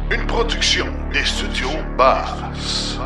Une production des studios Bass.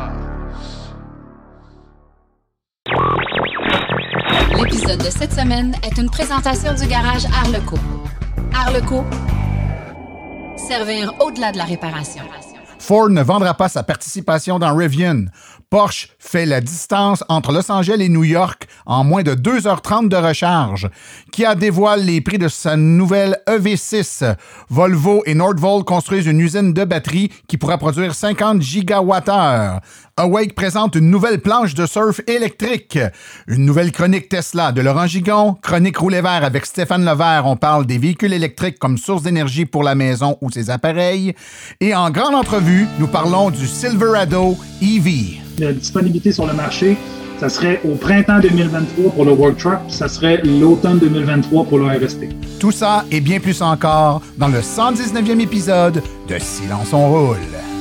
L'épisode de cette semaine est une présentation du garage Arleco. Arleco, servir au-delà de la réparation. Ford ne vendra pas sa participation dans Rivian. Porsche fait la distance entre Los Angeles et New York en moins de 2h30 de recharge. Kia dévoile les prix de sa nouvelle EV6. Volvo et Nordvolt construisent une usine de batterie qui pourra produire 50 gigawattheures. Awake présente une nouvelle planche de surf électrique. Une nouvelle chronique Tesla de Laurent Gigon. Chronique Roulet Vert avec Stéphane Levert. On parle des véhicules électriques comme source d'énergie pour la maison ou ses appareils. Et en grande entrevue, nous parlons du Silverado EV. La disponibilité sur le marché, ça serait au printemps 2023 pour le Work Truck, ça serait l'automne 2023 pour le RST. Tout ça et bien plus encore dans le 119e épisode de Silence on roule.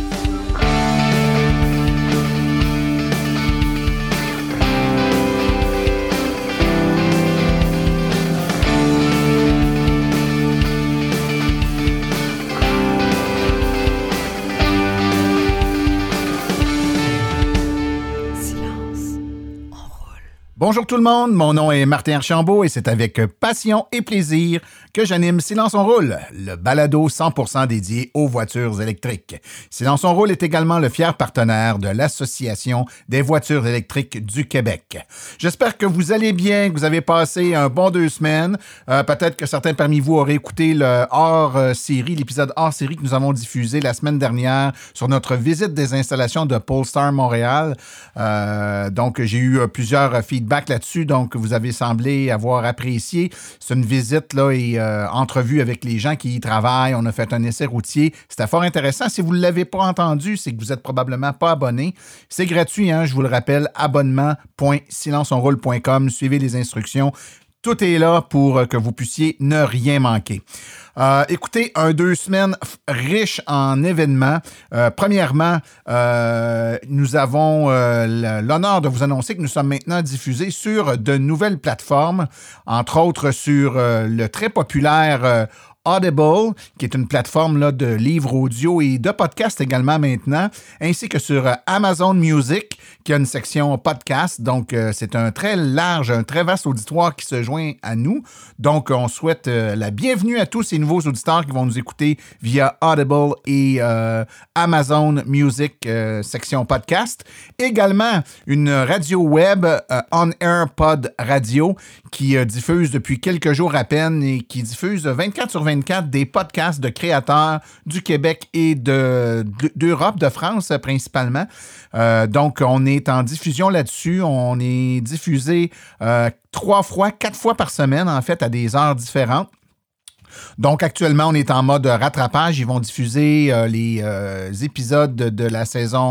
Bonjour tout le monde, mon nom est Martin Archambault et c'est avec passion et plaisir que j'anime Silence on roule, le balado 100% dédié aux voitures électriques. Silence on roule est également le fier partenaire de l'Association des voitures électriques du Québec. J'espère que vous allez bien, que vous avez passé un bon 2 semaines. Peut-être que certains parmi vous auraient écouté le hors-série, l'épisode hors-série que nous avons diffusé la semaine dernière sur notre visite des installations de Polestar Montréal. Donc, j'ai eu plusieurs feedbacks là-dessus, donc vous avez semblé avoir apprécié. C'est une visite là et entrevue avec les gens qui y travaillent. On a fait un essai routier. C'était fort intéressant. Si vous ne l'avez pas entendu, c'est que vous êtes probablement pas abonné. C'est gratuit, hein, je vous le rappelle, abonnement.silenceonroule.com. Suivez les instructions. Tout est là pour que vous puissiez ne rien manquer. Écoutez, 2 semaines riches en événements. Premièrement, nous avons l'honneur de vous annoncer que nous sommes maintenant diffusés sur de nouvelles plateformes, entre autres sur le très populaire Audible, qui est une plateforme là, de livres audio et de podcasts également maintenant, ainsi que sur Amazon Music, qui a une section podcast. Donc, c'est un très large, un très vaste auditoire qui se joint à nous. Donc, on souhaite la bienvenue à tous ces nouveaux auditeurs qui vont nous écouter via Audible et Amazon Music, section podcast. Également, une radio web, On Air Pod Radio, qui diffuse depuis quelques jours à peine et qui diffuse 24 sur 24 des podcasts de créateurs du Québec et d'Europe, de France principalement. Donc, on est en diffusion là-dessus. On est diffusé 4 fois par semaine, en fait, à des heures différentes. Donc, actuellement, on est en mode rattrapage. Ils vont diffuser les épisodes de la saison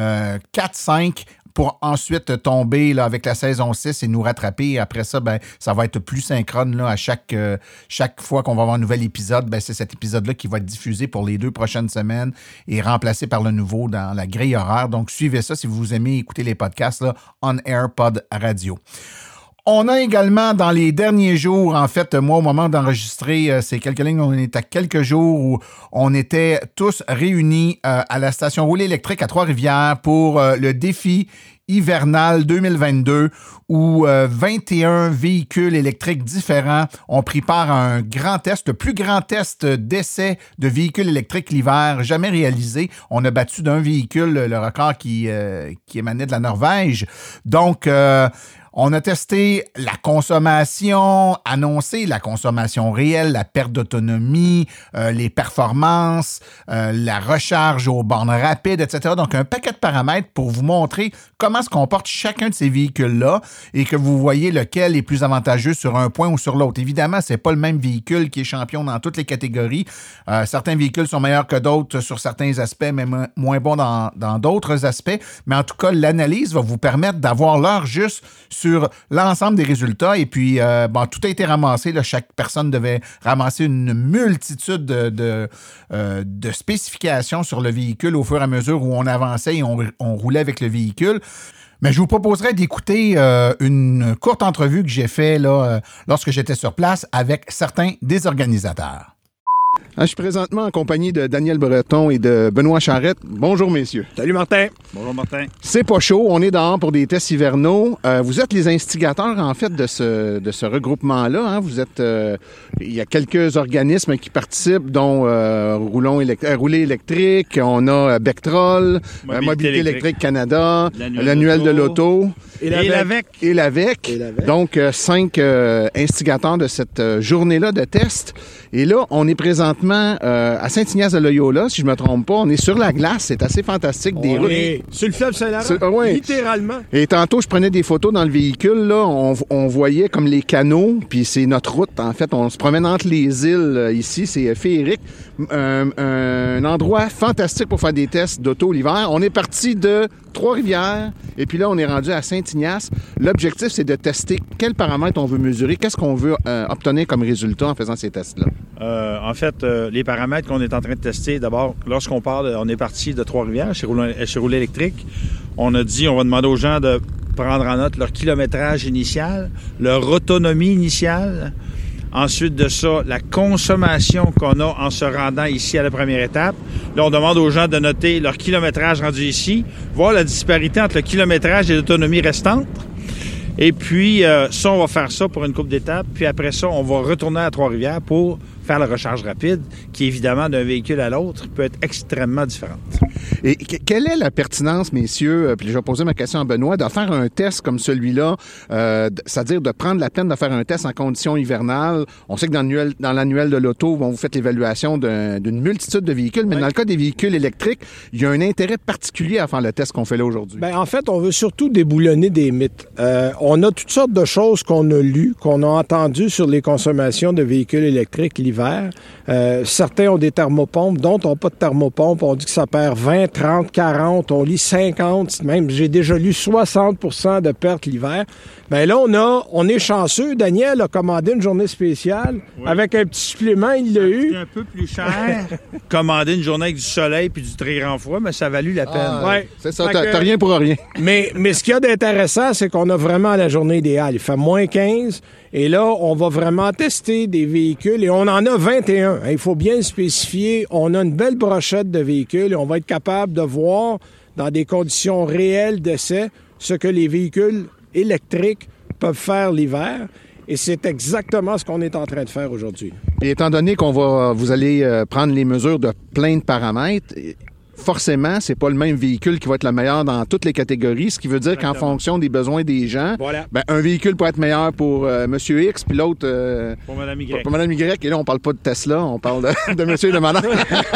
4-5 pour ensuite tomber là, avec la saison 6 et nous rattraper. Et après ça, ben, ça va être plus synchrone là, à chaque fois qu'on va avoir un nouvel épisode. Ben, c'est cet épisode-là qui va être diffusé pour les 2 prochaines semaines et remplacé par le nouveau dans la grille horaire. Donc, suivez ça si vous aimez écouter les podcasts là, On Air Pod Radio. On a également, dans les derniers jours, en fait, moi, au moment d'enregistrer ces quelques lignes, on est à quelques jours où on était tous réunis à la station Roulée électrique à Trois-Rivières pour le défi hivernal 2022 où 21 véhicules électriques différents ont pris part à un grand test, le plus grand test d'essai de véhicules électriques l'hiver jamais réalisé. On a battu d'un véhicule le record qui émanait de la Norvège. Donc, on a testé la consommation annoncée, la consommation réelle, la perte d'autonomie, les performances, la recharge aux bornes rapides, etc. Donc, un paquet de paramètres pour vous montrer comment se comporte chacun de ces véhicules-là et que vous voyez lequel est plus avantageux sur un point ou sur l'autre. Évidemment, c'est pas le même véhicule qui est champion dans toutes les catégories. Certains véhicules sont meilleurs que d'autres sur certains aspects, mais moins bons dans d'autres aspects. Mais en tout cas, l'analyse va vous permettre d'avoir l'heure juste sur l'ensemble des résultats. Et puis, tout a été ramassé. Là, chaque personne devait ramasser une multitude de spécifications sur le véhicule au fur et à mesure où on avançait et on roulait avec le véhicule. Mais je vous proposerais d'écouter une courte entrevue que j'ai faite là, lorsque j'étais sur place avec certains des organisateurs. Je suis présentement en compagnie de Daniel Breton et de Benoît Charette. Bonjour, messieurs. Salut, Martin. Bonjour, Martin. C'est pas chaud. On est dehors pour des tests hivernaux. Vous êtes les instigateurs, en fait, de ce regroupement-là. Hein? Vous êtes... il y a quelques organismes qui participent, dont Rouler électrique. On a Bechtrol, Mobilité électrique Canada, l'annuel de l'auto. Et l'AVEC. Donc, 5 instigateurs de cette journée-là de test. Et là, on est présentement à Saint-Ignace-de-Loyola, si je me trompe pas. On est sur la glace. C'est assez fantastique. On est sur le fleuve Saint-Laurent, littéralement. Et tantôt, je prenais des photos dans le véhicule. Là, on voyait comme les canaux, puis c'est notre route. En fait, on se promène entre les îles ici. C'est féerique. Un endroit fantastique pour faire des tests d'auto l'hiver. On est parti de Trois-Rivières, et puis là, on est rendu à Saint-Ignace. L'objectif, c'est de tester quels paramètres on veut mesurer, qu'est-ce qu'on veut obtenir comme résultat en faisant ces tests-là. En fait, les paramètres qu'on est en train de tester, d'abord, lorsqu'on parle, on est parti de Trois-Rivières, chez Rouler électrique. On a dit, on va demander aux gens de prendre en note leur kilométrage initial, leur autonomie initiale. Ensuite de ça, la consommation qu'on a en se rendant ici à la première étape. Là, on demande aux gens de noter leur kilométrage rendu ici, voir la disparité entre le kilométrage et l'autonomie restante. Et puis, ça, on va faire ça pour une couple d'étapes. Puis après ça, on va retourner à Trois-Rivières pour faire la recharge rapide, qui, évidemment, d'un véhicule à l'autre, peut être extrêmement différente. Et quelle est la pertinence, messieurs, puis je vais poser ma question à Benoît, de faire un test comme celui-là, c'est-à-dire de prendre la peine de faire un test en conditions hivernales? On sait que dans l'annuel de l'auto, vous faites l'évaluation d'une multitude de véhicules, mais dans le cas des véhicules électriques, il y a un intérêt particulier à faire le test qu'on fait là aujourd'hui. Bien, en fait, on veut surtout déboulonner des mythes. On a toutes sortes de choses qu'on a lues, qu'on a entendues sur les consommations de véhicules électriques l'hiver. Certains ont des thermopompes, d'autres n'ont pas de thermopompe. On dit que ça perd 20, 30, 40, on lit 50, même j'ai déjà lu 60% de pertes l'hiver. Bien là, on est chanceux. Daniel a commandé une journée spéciale avec un petit supplément, il l'a eu. C'est un peu plus cher. Commander une journée avec du soleil puis du très grand froid, mais ça a valu la peine. Ouais. C'est ça, t'as rien pour rien. Mais ce qu'il y a d'intéressant, c'est qu'on a vraiment la journée idéale. Il fait moins 15. Et là, on va vraiment tester des véhicules et on en a 21. Il faut bien le spécifier. On a une belle brochette de véhicules et on va être capable de voir dans des conditions réelles d'essai ce que les véhicules électriques peuvent faire l'hiver. Et c'est exactement ce qu'on est en train de faire aujourd'hui. Et étant donné vous allez prendre les mesures de plein de paramètres, forcément, c'est pas le même véhicule qui va être le meilleur dans toutes les catégories, ce qui veut dire qu'en fonction des besoins des gens, un véhicule peut être meilleur pour Monsieur X, puis l'autre pour Madame Y. Pour Madame Y. Et là, on parle pas de Tesla, on parle de Monsieur et de Madame.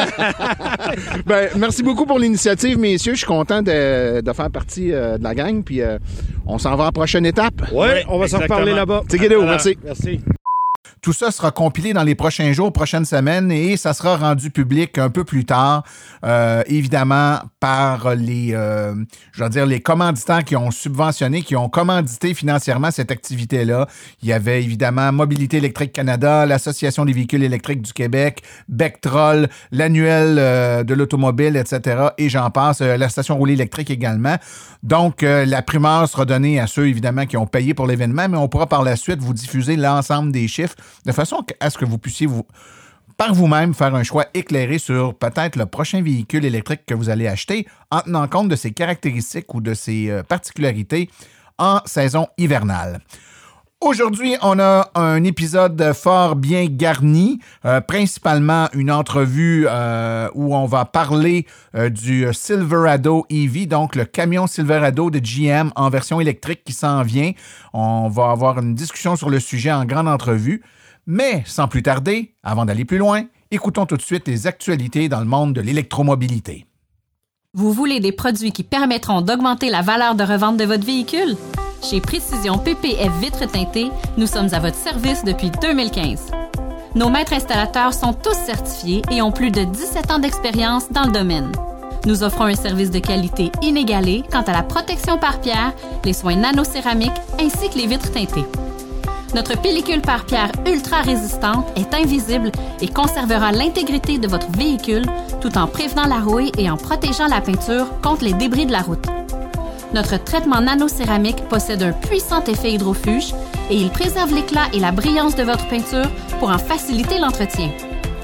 Merci beaucoup pour l'initiative, messieurs. Je suis content de faire partie de la gang, puis on s'en va à la prochaine étape. Oui, on va s'en reparler là-bas. Merci. Merci. Tout ça sera compilé dans les prochains jours, prochaines semaines, et ça sera rendu public un peu plus tard, évidemment par les commanditaires qui ont subventionné, qui ont commandité financièrement cette activité-là. Il y avait évidemment Mobilité électrique Canada, l'Association des véhicules électriques du Québec, Bechtrol, l'annuel de l'automobile, etc. Et j'en passe, la station Rouler électrique également. Donc, la primeur sera donnée à ceux, évidemment, qui ont payé pour l'événement, mais on pourra par la suite vous diffuser l'ensemble des chiffres de façon à ce que vous puissiez par vous-même faire un choix éclairé sur peut-être le prochain véhicule électrique que vous allez acheter en tenant compte de ses caractéristiques ou de ses particularités en saison hivernale. Aujourd'hui, on a un épisode fort bien garni, principalement une entrevue où on va parler du Silverado EV, donc le camion Silverado de GM en version électrique qui s'en vient. On va avoir une discussion sur le sujet en grande entrevue. Mais sans plus tarder, avant d'aller plus loin, écoutons tout de suite les actualités dans le monde de l'électromobilité. Vous voulez des produits qui permettront d'augmenter la valeur de revente de votre véhicule? Chez Précision PPF Vitres teintées, nous sommes à votre service depuis 2015. Nos maîtres installateurs sont tous certifiés et ont plus de 17 ans d'expérience dans le domaine. Nous offrons un service de qualité inégalé quant à la protection par pierre, les soins nanocéramiques ainsi que les vitres teintées. Notre pellicule par pierre ultra résistante est invisible et conservera l'intégrité de votre véhicule tout en prévenant la rouille et en protégeant la peinture contre les débris de la route. Notre traitement nanocéramique possède un puissant effet hydrofuge et il préserve l'éclat et la brillance de votre peinture pour en faciliter l'entretien. Que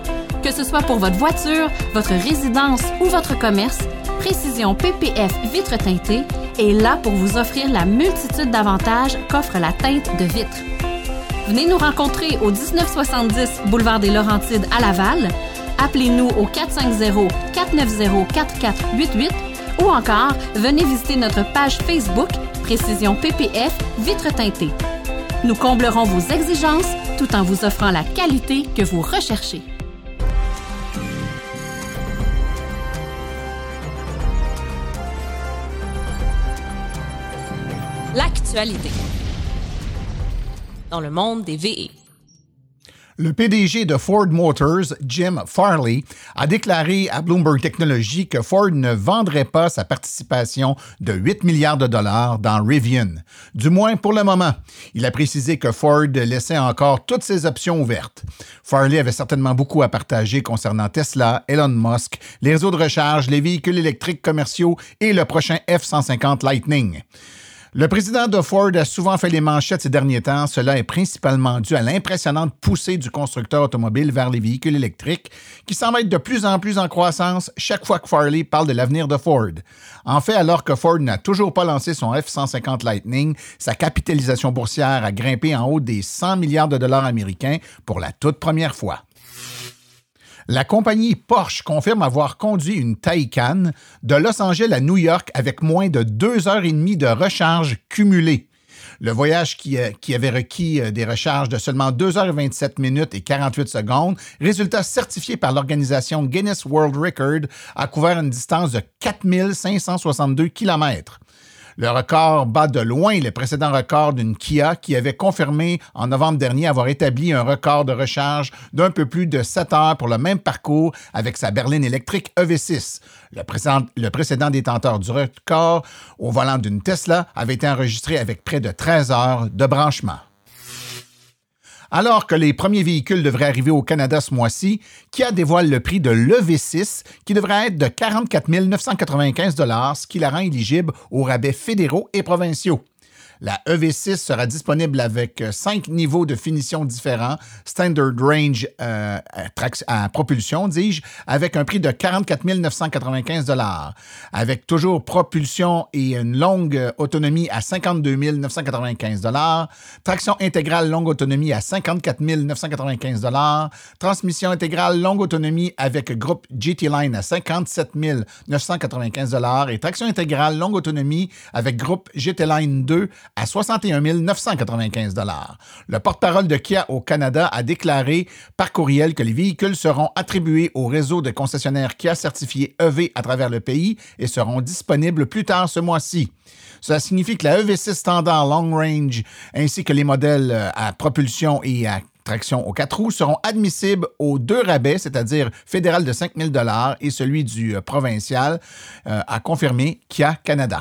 Que ce soit pour votre voiture, votre résidence ou votre commerce, Précision PPF Vitres teintées est là pour vous offrir la multitude d'avantages qu'offre la teinte de vitre. Venez nous rencontrer au 1970 boulevard des Laurentides à Laval. Appelez-nous au 450-490-4488 ou encore venez visiter notre page Facebook Précision PPF Vitres teintées. Nous comblerons vos exigences tout en vous offrant la qualité que vous recherchez. L'actualité dans le monde des VE. Le PDG de Ford Motors, Jim Farley, a déclaré à Bloomberg Technologies que Ford ne vendrait pas sa participation de 8 milliards de dollars dans Rivian. Du moins pour le moment. Il a précisé que Ford laissait encore toutes ses options ouvertes. Farley avait certainement beaucoup à partager concernant Tesla, Elon Musk, les réseaux de recharge, les véhicules électriques commerciaux et le prochain F-150 Lightning. Le président de Ford a souvent fait les manchettes ces derniers temps. Cela est principalement dû à l'impressionnante poussée du constructeur automobile vers les véhicules électriques qui semble être de plus en plus en croissance chaque fois que Farley parle de l'avenir de Ford. En fait, alors que Ford n'a toujours pas lancé son F-150 Lightning, sa capitalisation boursière a grimpé en haut des 100 milliards de dollars américains pour la toute première fois. La compagnie Porsche confirme avoir conduit une Taycan de Los Angeles à New York avec moins de 2 heures et demie de recharge cumulée. Le voyage qui avait requis des recharges de seulement 2 heures et 27 minutes et 48 secondes, résultat certifié par l'organisation Guinness World Record, a couvert une distance de 4562 km. Le record bat de loin le précédent record d'une Kia qui avait confirmé en novembre dernier avoir établi un record de recharge d'un peu plus de 7 heures pour le même parcours avec sa berline électrique EV6. Le précédent détenteur du record au volant d'une Tesla avait été enregistré avec près de 13 heures de branchement. Alors que les premiers véhicules devraient arriver au Canada ce mois-ci, Kia dévoile le prix de l'EV6 qui devrait être de 44 995 $, ce qui la rend éligible aux rabais fédéraux et provinciaux. La EV6 sera disponible avec 5 niveaux de finition différents, Standard Range à propulsion, dis-je, avec un prix de 44 995 $. Avec toujours propulsion et une longue autonomie à 52 995 $, traction intégrale longue autonomie à 54 995 $, transmission intégrale longue autonomie avec groupe GT Line à 57 995 $ et traction intégrale longue autonomie avec groupe GT Line 2 à 61 995 $. Le porte-parole de Kia au Canada a déclaré par courriel que les véhicules seront attribués au réseau de concessionnaires Kia certifiés EV à travers le pays et seront disponibles plus tard ce mois-ci. Cela signifie que la EV6 standard Long Range ainsi que les modèles à propulsion et à traction aux 4 roues seront admissibles aux 2 rabais, c'est-à-dire fédéral de 5 000 $ et celui du provincial, a confirmé Kia Canada.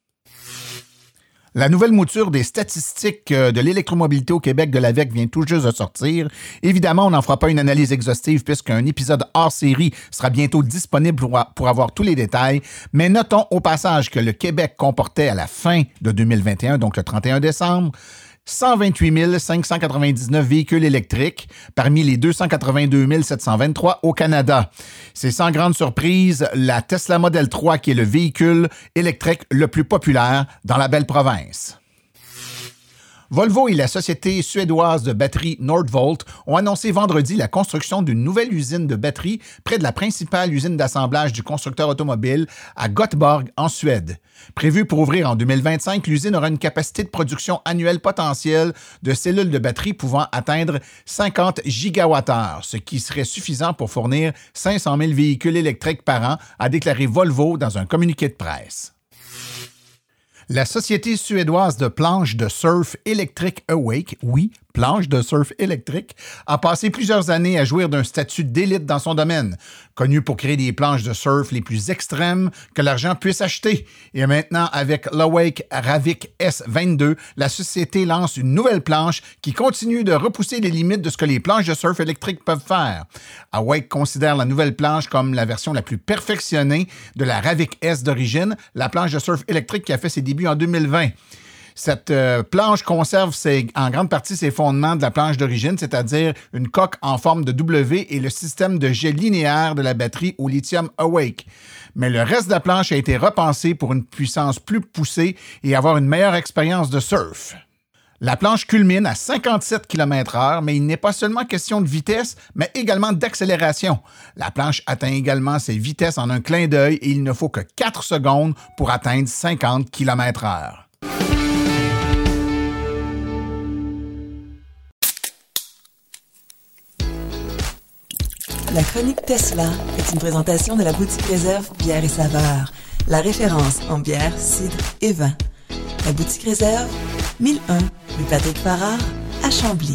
La nouvelle mouture des statistiques de l'électromobilité au Québec de l'AVEQ vient tout juste de sortir. Évidemment, on n'en fera pas une analyse exhaustive puisqu'un épisode hors série sera bientôt disponible pour avoir tous les détails. Mais notons au passage que le Québec comportait à la fin de 2021, donc le 31 décembre, 128 599 véhicules électriques parmi les 282 723 au Canada. C'est sans grande surprise la Tesla Model 3 qui est le véhicule électrique le plus populaire dans la belle province. Volvo et la société suédoise de batteries Nordvolt ont annoncé vendredi la construction d'une nouvelle usine de batteries près de la principale usine d'assemblage du constructeur automobile à Göteborg, en Suède. Prévue pour ouvrir en 2025, l'usine aura une capacité de production annuelle potentielle de cellules de batterie pouvant atteindre 50 gigawattheures, ce qui serait suffisant pour fournir 500 000 véhicules électriques par an, a déclaré Volvo dans un communiqué de presse. La société suédoise de planches de surf électrique Awake, oui, planches de surf électrique, a passé plusieurs années à jouir d'un statut d'élite dans son domaine, connu pour créer des planches de surf les plus extrêmes que l'argent puisse acheter. Et maintenant, avec l'Awake Ravik S22, la société lance une nouvelle planche qui continue de repousser les limites de ce que les planches de surf électriques peuvent faire. Awake considère la nouvelle planche comme la version la plus perfectionnée de la Ravik S d'origine, la planche de surf électrique qui a fait ses débuts en 2020. Cette planche conserve en grande partie ses fondements de la planche d'origine, c'est-à-dire une coque en forme de W et le système de jet linéaire de la batterie au lithium Awake. Mais le reste de la planche a été repensé pour une puissance plus poussée et avoir une meilleure expérience de surf. La planche culmine à 57 km/h, mais il n'est pas seulement question de vitesse, mais également d'accélération. La planche atteint également ses vitesses en un clin d'œil et il ne faut que 4 secondes pour atteindre 50 km/h. La chronique Tesla est une présentation de la boutique Réserve Bière et Saveurs, la référence en bière, cidre et vin. La boutique Réserve, 1001 rue Patrick Farrar à Chambly.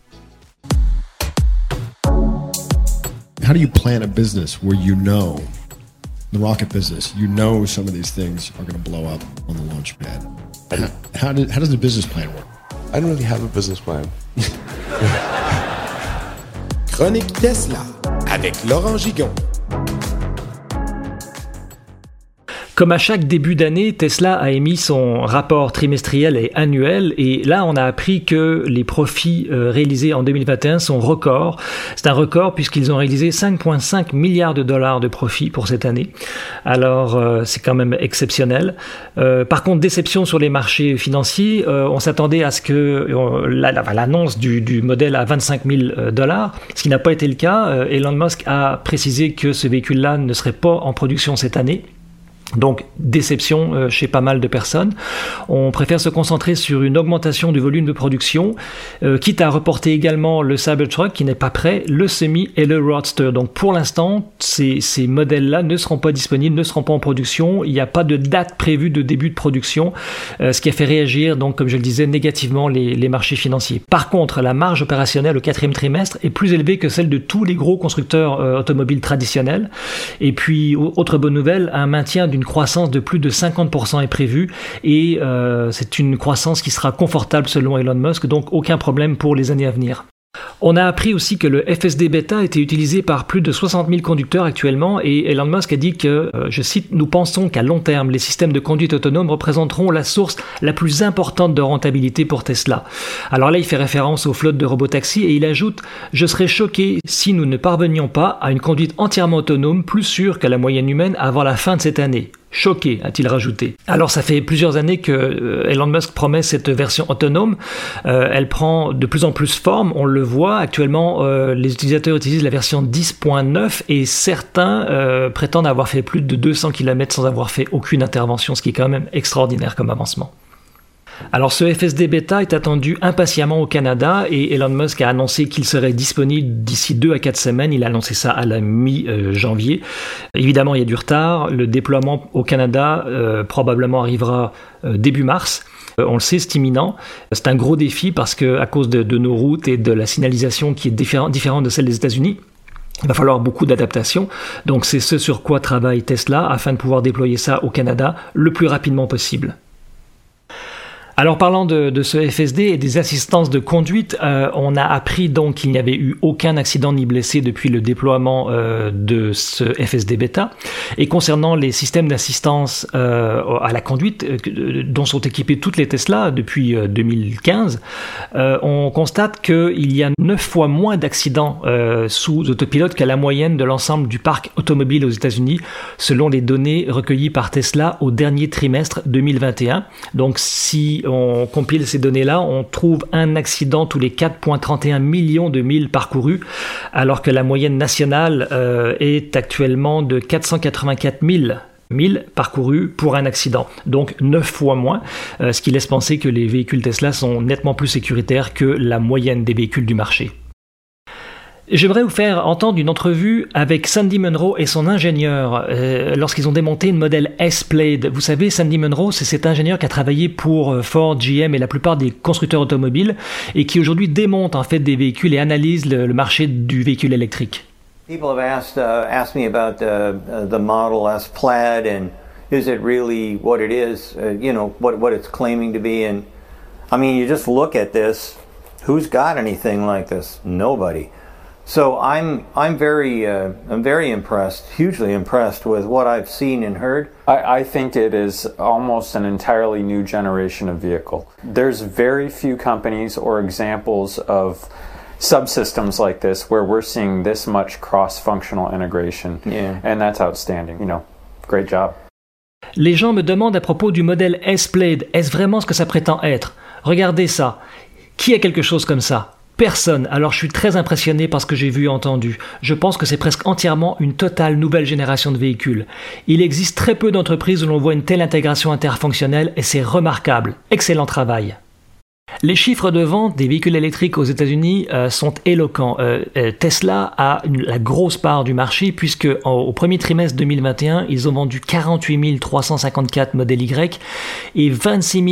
How do you plan a business where you know, the rocket business, you know some of these things are going to blow up on the launch pad? How does the business plan work? I don't really have a business plan. Chronique Tesla avec Laurent Gigon. Comme à chaque début d'année, Tesla a émis son rapport trimestriel et annuel et là, on a appris que les profits réalisés en 2021 sont records. C'est un record puisqu'ils ont réalisé 5,5 milliards de dollars de profits pour cette année. Alors, c'est quand même exceptionnel. Par contre, déception sur les marchés financiers. On s'attendait à ce que l'annonce du modèle à 25 000 dollars, ce qui n'a pas été le cas. Elon Musk a précisé que ce véhicule-là ne serait pas en production cette année. Donc, déception chez pas mal de personnes. On préfère se concentrer sur une augmentation du volume de production, quitte à reporter également le Cybertruck qui n'est pas prêt, le Semi et le Roadster. Donc, pour l'instant, ces modèles-là ne seront pas disponibles, ne seront pas en production. Il n'y a pas de date prévue de début de production, ce qui a fait réagir, donc, comme je le disais, négativement les marchés financiers. Par contre, la marge opérationnelle au 4e trimestre est plus élevée que celle de tous les gros constructeurs automobiles traditionnels. Et puis, autre bonne nouvelle, un maintien d'une croissance de plus de 50% est prévue et c'est une croissance qui sera confortable selon Elon Musk, donc aucun problème pour les années à venir. On a appris aussi que le FSD Beta a été utilisé par plus de 60 000 conducteurs actuellement et Elon Musk a dit que, je cite, « Nous pensons qu'à long terme, les systèmes de conduite autonome représenteront la source la plus importante de rentabilité pour Tesla. » Alors là, il fait référence aux flottes de robotaxis et il ajoute « Je serais choqué si nous ne parvenions pas à une conduite entièrement autonome plus sûre que la moyenne humaine avant la fin de cette année. » Choqué, a-t-il rajouté. Alors, ça fait plusieurs années que Elon Musk promet cette version autonome. Elle prend de plus en plus forme. On le voit actuellement, les utilisateurs utilisent la version 10.9 et certains prétendent avoir fait plus de 200 km sans avoir fait aucune intervention, ce qui est quand même extraordinaire comme avancement. Alors ce FSD Beta est attendu impatiemment au Canada et Elon Musk a annoncé qu'il serait disponible d'ici 2 à 4 semaines. Il a annoncé ça à la mi-janvier. Évidemment, il y a du retard. Le déploiement au Canada probablement arrivera début mars. On le sait, c'est imminent. C'est un gros défi parce que à cause de nos routes et de la signalisation qui est différente de celle des États-Unis, il va falloir beaucoup d'adaptation. Donc c'est ce sur quoi travaille Tesla afin de pouvoir déployer ça au Canada le plus rapidement possible. Alors parlant de ce FSD et des assistances de conduite, on a appris donc qu'il n'y avait eu aucun accident ni blessé depuis le déploiement de ce FSD Beta. Et concernant les systèmes d'assistance à la conduite dont sont équipés toutes les Tesla depuis 2015, on constate qu'il y a 9 fois moins d'accidents sous autopilote qu'à la moyenne de l'ensemble du parc automobile aux États-Unis, selon les données recueillies par Tesla au dernier trimestre 2021. Donc si on compile ces données-là, on trouve un accident tous les 4,31 millions de milles parcourus, alors que la moyenne nationale est actuellement de 484 000 milles parcourus pour un accident. Donc 9 fois moins, ce qui laisse penser que les véhicules Tesla sont nettement plus sécuritaires que la moyenne des véhicules du marché. J'aimerais vous faire entendre une entrevue avec Sandy Munro et son ingénieur lorsqu'ils ont démonté une modèle S-Plaid. Vous savez, Sandy Munro, c'est cet ingénieur qui a travaillé pour Ford, GM et la plupart des constructeurs automobiles et qui aujourd'hui démonte en fait des véhicules et analyse le marché du véhicule électrique. People have asked me about the Model S Plaid and is it really what it is, what it's claiming to be. And I mean, you just look at this, who's got anything like this? Nobody. So I'm very impressed, hugely impressed with what I've seen and heard. I think it is almost an entirely new generation of vehicle. There's very few companies or examples of subsystems like this where we're seeing this much cross-functional integration. Yeah. And that's outstanding. Great job. Les gens me demandent à propos du modèle S-Plaid, est-ce vraiment ce que ça prétend être? Regardez ça. Qui a quelque chose comme ça? Personne. Alors je suis très impressionné par ce que j'ai vu et entendu. Je pense que c'est presque entièrement une totale nouvelle génération de véhicules. Il existe très peu d'entreprises où l'on voit une telle intégration interfonctionnelle et c'est remarquable. Excellent travail. Les chiffres de vente des véhicules électriques aux États-Unis sont éloquents. Tesla a la grosse part du marché puisque au premier trimestre 2021, ils ont vendu 48 354 modèles Y et 26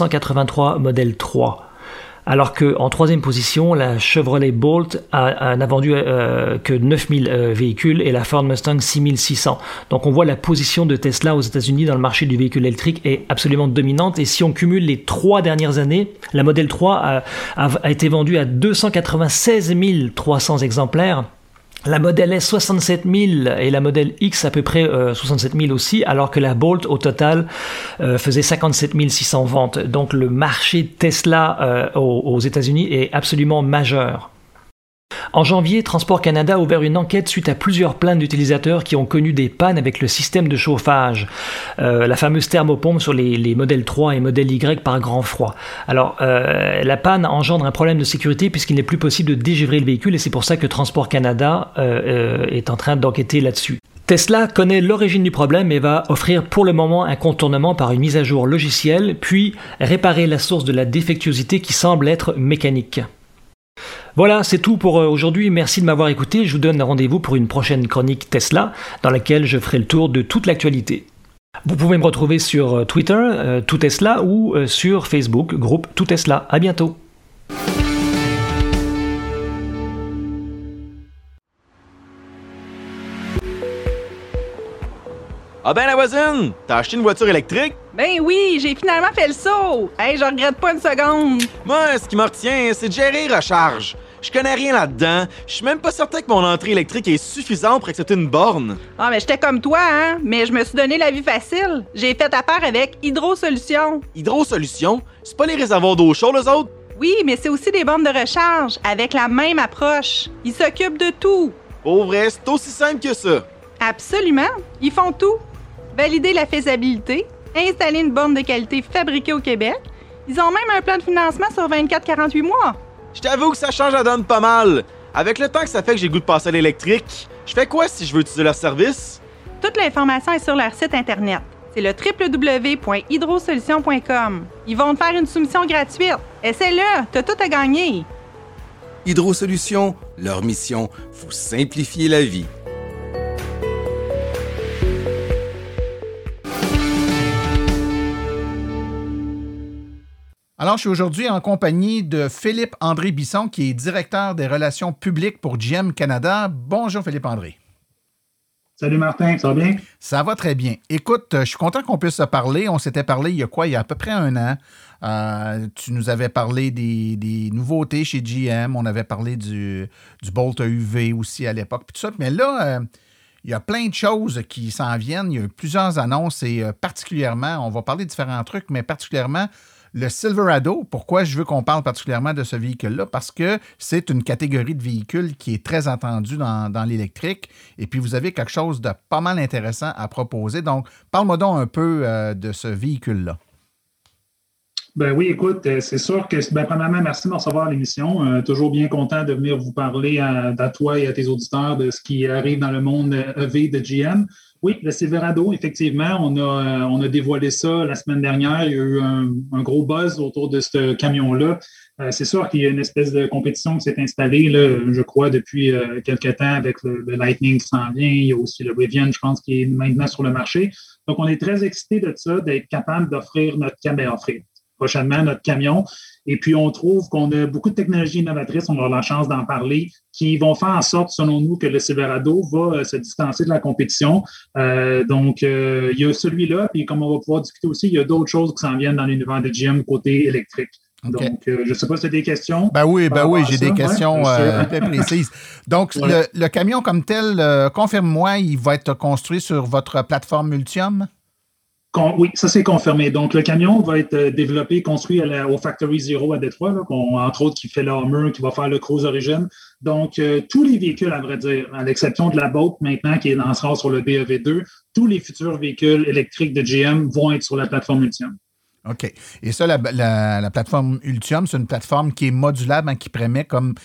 983 modèles 3. Alors qu'en troisième position, la Chevrolet Bolt n'a vendu que 9000 véhicules et la Ford Mustang 6600. Donc on voit la position de Tesla aux États-Unis dans le marché du véhicule électrique est absolument dominante. Et si on cumule les 3 dernières années, la Model 3 a été vendue à 296 300 exemplaires. La Model S 67 000 et la Model X à peu près 67 000 aussi, alors que la Bolt au total faisait 57 600 ventes. Donc le marché Tesla aux États-Unis est absolument majeur. En janvier, Transport Canada a ouvert une enquête suite à plusieurs plaintes d'utilisateurs qui ont connu des pannes avec le système de chauffage, la fameuse thermopompe sur les modèles 3 et modèles Y par grand froid. Alors, la panne engendre un problème de sécurité puisqu'il n'est plus possible de dégivrer le véhicule et c'est pour ça que Transport Canada est en train d'enquêter là-dessus. Tesla connaît l'origine du problème et va offrir pour le moment un contournement par une mise à jour logicielle, puis réparer la source de la défectuosité qui semble être mécanique. Voilà, c'est tout pour aujourd'hui. Merci de m'avoir écouté. Je vous donne rendez-vous pour une prochaine chronique Tesla dans laquelle je ferai le tour de toute l'actualité. Vous pouvez me retrouver sur Twitter, Tout Tesla, ou sur Facebook, groupe Tout Tesla. À bientôt. Ah ben la voisine, t'as acheté une voiture électrique? Ben oui, j'ai finalement fait le saut. Hey, je regrette pas une seconde. Moi, ce qui me retient, c'est de gérer recharge. Je connais rien là-dedans. Je suis même pas certain que mon entrée électrique est suffisante pour accepter une borne. Ah, mais j'étais comme toi, hein? Mais je me suis donné la vie facile. J'ai fait affaire avec Hydro Solutions. Hydro Solutions? C'est pas les réservoirs d'eau chaude, eux autres? Oui, mais c'est aussi des bornes de recharge avec la même approche. Ils s'occupent de tout. Pour vrai, c'est aussi simple que ça. Absolument. Ils font tout. Valider la faisabilité, installer une borne de qualité fabriquée au Québec. Ils ont même un plan de financement sur 24-48 mois. Je t'avoue que ça change la donne pas mal. Avec le temps que ça fait que j'ai le goût de passer à l'électrique, je fais quoi si je veux utiliser leur service? Toute l'information est sur leur site Internet. C'est le www.hydrosolutions.com. Ils vont te faire une soumission gratuite. Essaie-le, t'as tout à gagner. Hydro Solutions, leur mission, vous simplifier la vie. Alors, je suis aujourd'hui en compagnie de Philippe-André Bisson, qui est directeur des relations publiques pour GM Canada. Bonjour, Philippe-André. Salut, Martin. Ça va bien? Ça va très bien. Écoute, je suis content qu'on puisse se parler. On s'était parlé il y a à peu près 1 an. Tu nous avais parlé des nouveautés chez GM. On avait parlé du Bolt EUV aussi à l'époque. Puis tout ça. Mais là, il y a plein de choses qui s'en viennent. Il y a eu plusieurs annonces et particulièrement, on va parler de différents trucs, mais particulièrement le Silverado. Pourquoi je veux qu'on parle particulièrement de ce véhicule-là? Parce que c'est une catégorie de véhicules qui est très entendue dans l'électrique. Et puis, vous avez quelque chose de pas mal intéressant à proposer. Donc, parle-moi donc un peu de ce véhicule-là. Ben oui, écoute, c'est sûr que, premièrement, merci de me recevoir à l'émission. Toujours bien content de venir vous parler à toi et à tes auditeurs de ce qui arrive dans le monde EV de GM. Oui, le Silverado, effectivement, on a dévoilé ça la semaine dernière. Il y a eu un gros buzz autour de ce camion-là. C'est sûr qu'il y a une espèce de compétition qui s'est installée, là, je crois, depuis quelques temps avec le Lightning qui s'en vient. Il y a aussi le Rivian, je pense, qui est maintenant sur le marché. Donc, on est très excités de ça, d'être capable d'offrir prochainement notre camion. Et puis, on trouve qu'on a beaucoup de technologies innovatrices, on va avoir la chance d'en parler, qui vont faire en sorte, selon nous, que le Silverado va se distancer de la compétition. Donc, il y a celui-là, puis comme on va pouvoir discuter aussi, il y a d'autres choses qui s'en viennent dans l'univers de GM côté électrique. Okay. Donc, je ne sais pas si tu as des questions. Ben oui, j'ai des questions très précises. Donc, le camion comme tel, confirme-moi, il va être construit sur votre plateforme Ultium? Oui, ça c'est confirmé. Donc, le camion va être développé, construit au Factory Zero à Détroit, là, entre autres, qui fait l'Armor, qui va faire le Cruise Origin. Donc, tous les véhicules, à vrai dire, à l'exception de la Boat maintenant, qui lancera sur le BEV2, tous les futurs véhicules électriques de GM vont être sur la plateforme Ultium. OK. Et ça, la plateforme Ultium, c'est une plateforme qui est modulable, hein, qui permet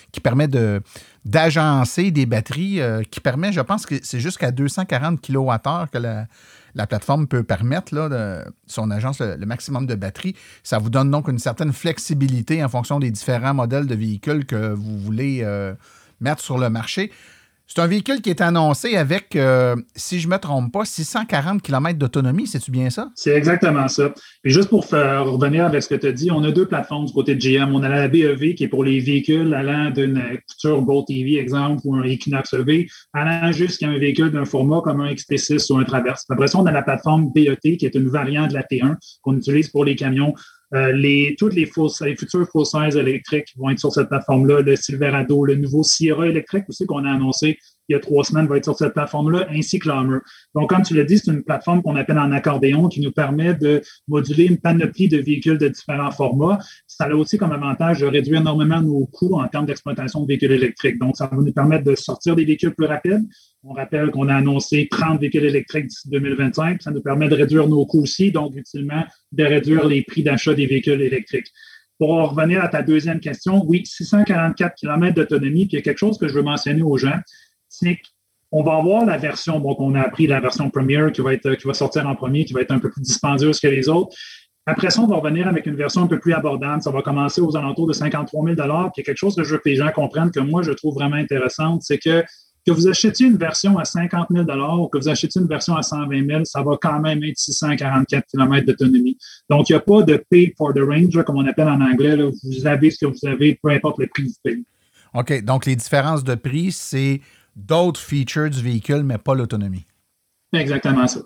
d'agencer des batteries, qui permet, je pense que c'est jusqu'à 240 kWh que la plateforme peut permettre, là, si on agence le maximum de batterie. Ça vous donne donc une certaine flexibilité en fonction des différents modèles de véhicules que vous voulez mettre sur le marché. C'est un véhicule qui est annoncé avec, si je ne me trompe pas, 640 km d'autonomie. C'est-tu bien ça? C'est exactement ça. Et juste pour revenir avec ce que tu as dit, on a deux plateformes du côté de GM. On a la BEV qui est pour les véhicules allant d'une future Bolt EV, exemple, ou un Equinox EV, allant jusqu'à un véhicule d'un format comme un XT6 ou un Traverse. Après ça, on a la plateforme BET qui est une variante de la T1 qu'on utilise pour les camions. Toutes les futurs full-size électriques vont être sur cette plateforme-là. Le Silverado, le nouveau Sierra électrique aussi qu'on a annoncé il y a 3 semaines va être sur cette plateforme-là, ainsi que l'Armor. Donc, comme tu l'as dit, c'est une plateforme qu'on appelle en accordéon qui nous permet de moduler une panoplie de véhicules de différents formats. Ça a aussi comme avantage de réduire énormément nos coûts en termes d'exploitation de véhicules électriques. Donc, ça va nous permettre de sortir des véhicules plus rapides. On rappelle qu'on a annoncé 30 véhicules électriques d'ici 2025. Ça nous permet de réduire nos coûts aussi, donc utilement de réduire les prix d'achat des véhicules électriques. Pour revenir à ta deuxième question, oui, 644 km d'autonomie. Puis il y a quelque chose que je veux mentionner aux gens, c'est qu'on va avoir la version, donc on a appris la version Premier qui va sortir en premier, qui va être un peu plus dispendieuse que les autres. Après ça, on va revenir avec une version un peu plus abordable. Ça va commencer aux alentours de 53 000 $. Puis il y a quelque chose que je veux que les gens comprennent que moi, je trouve vraiment intéressante, c'est que vous achetiez une version à 50 000 $ ou que vous achetiez une version à 120 000, ça va quand même être 644 km d'autonomie. Donc, il n'y a pas de pay for the range, là, comme on appelle en anglais. Là. Vous avez ce que vous avez, peu importe le prix que vous payez. OK. Donc, les différences de prix, c'est d'autres features du véhicule, mais pas l'autonomie. Exactement ça.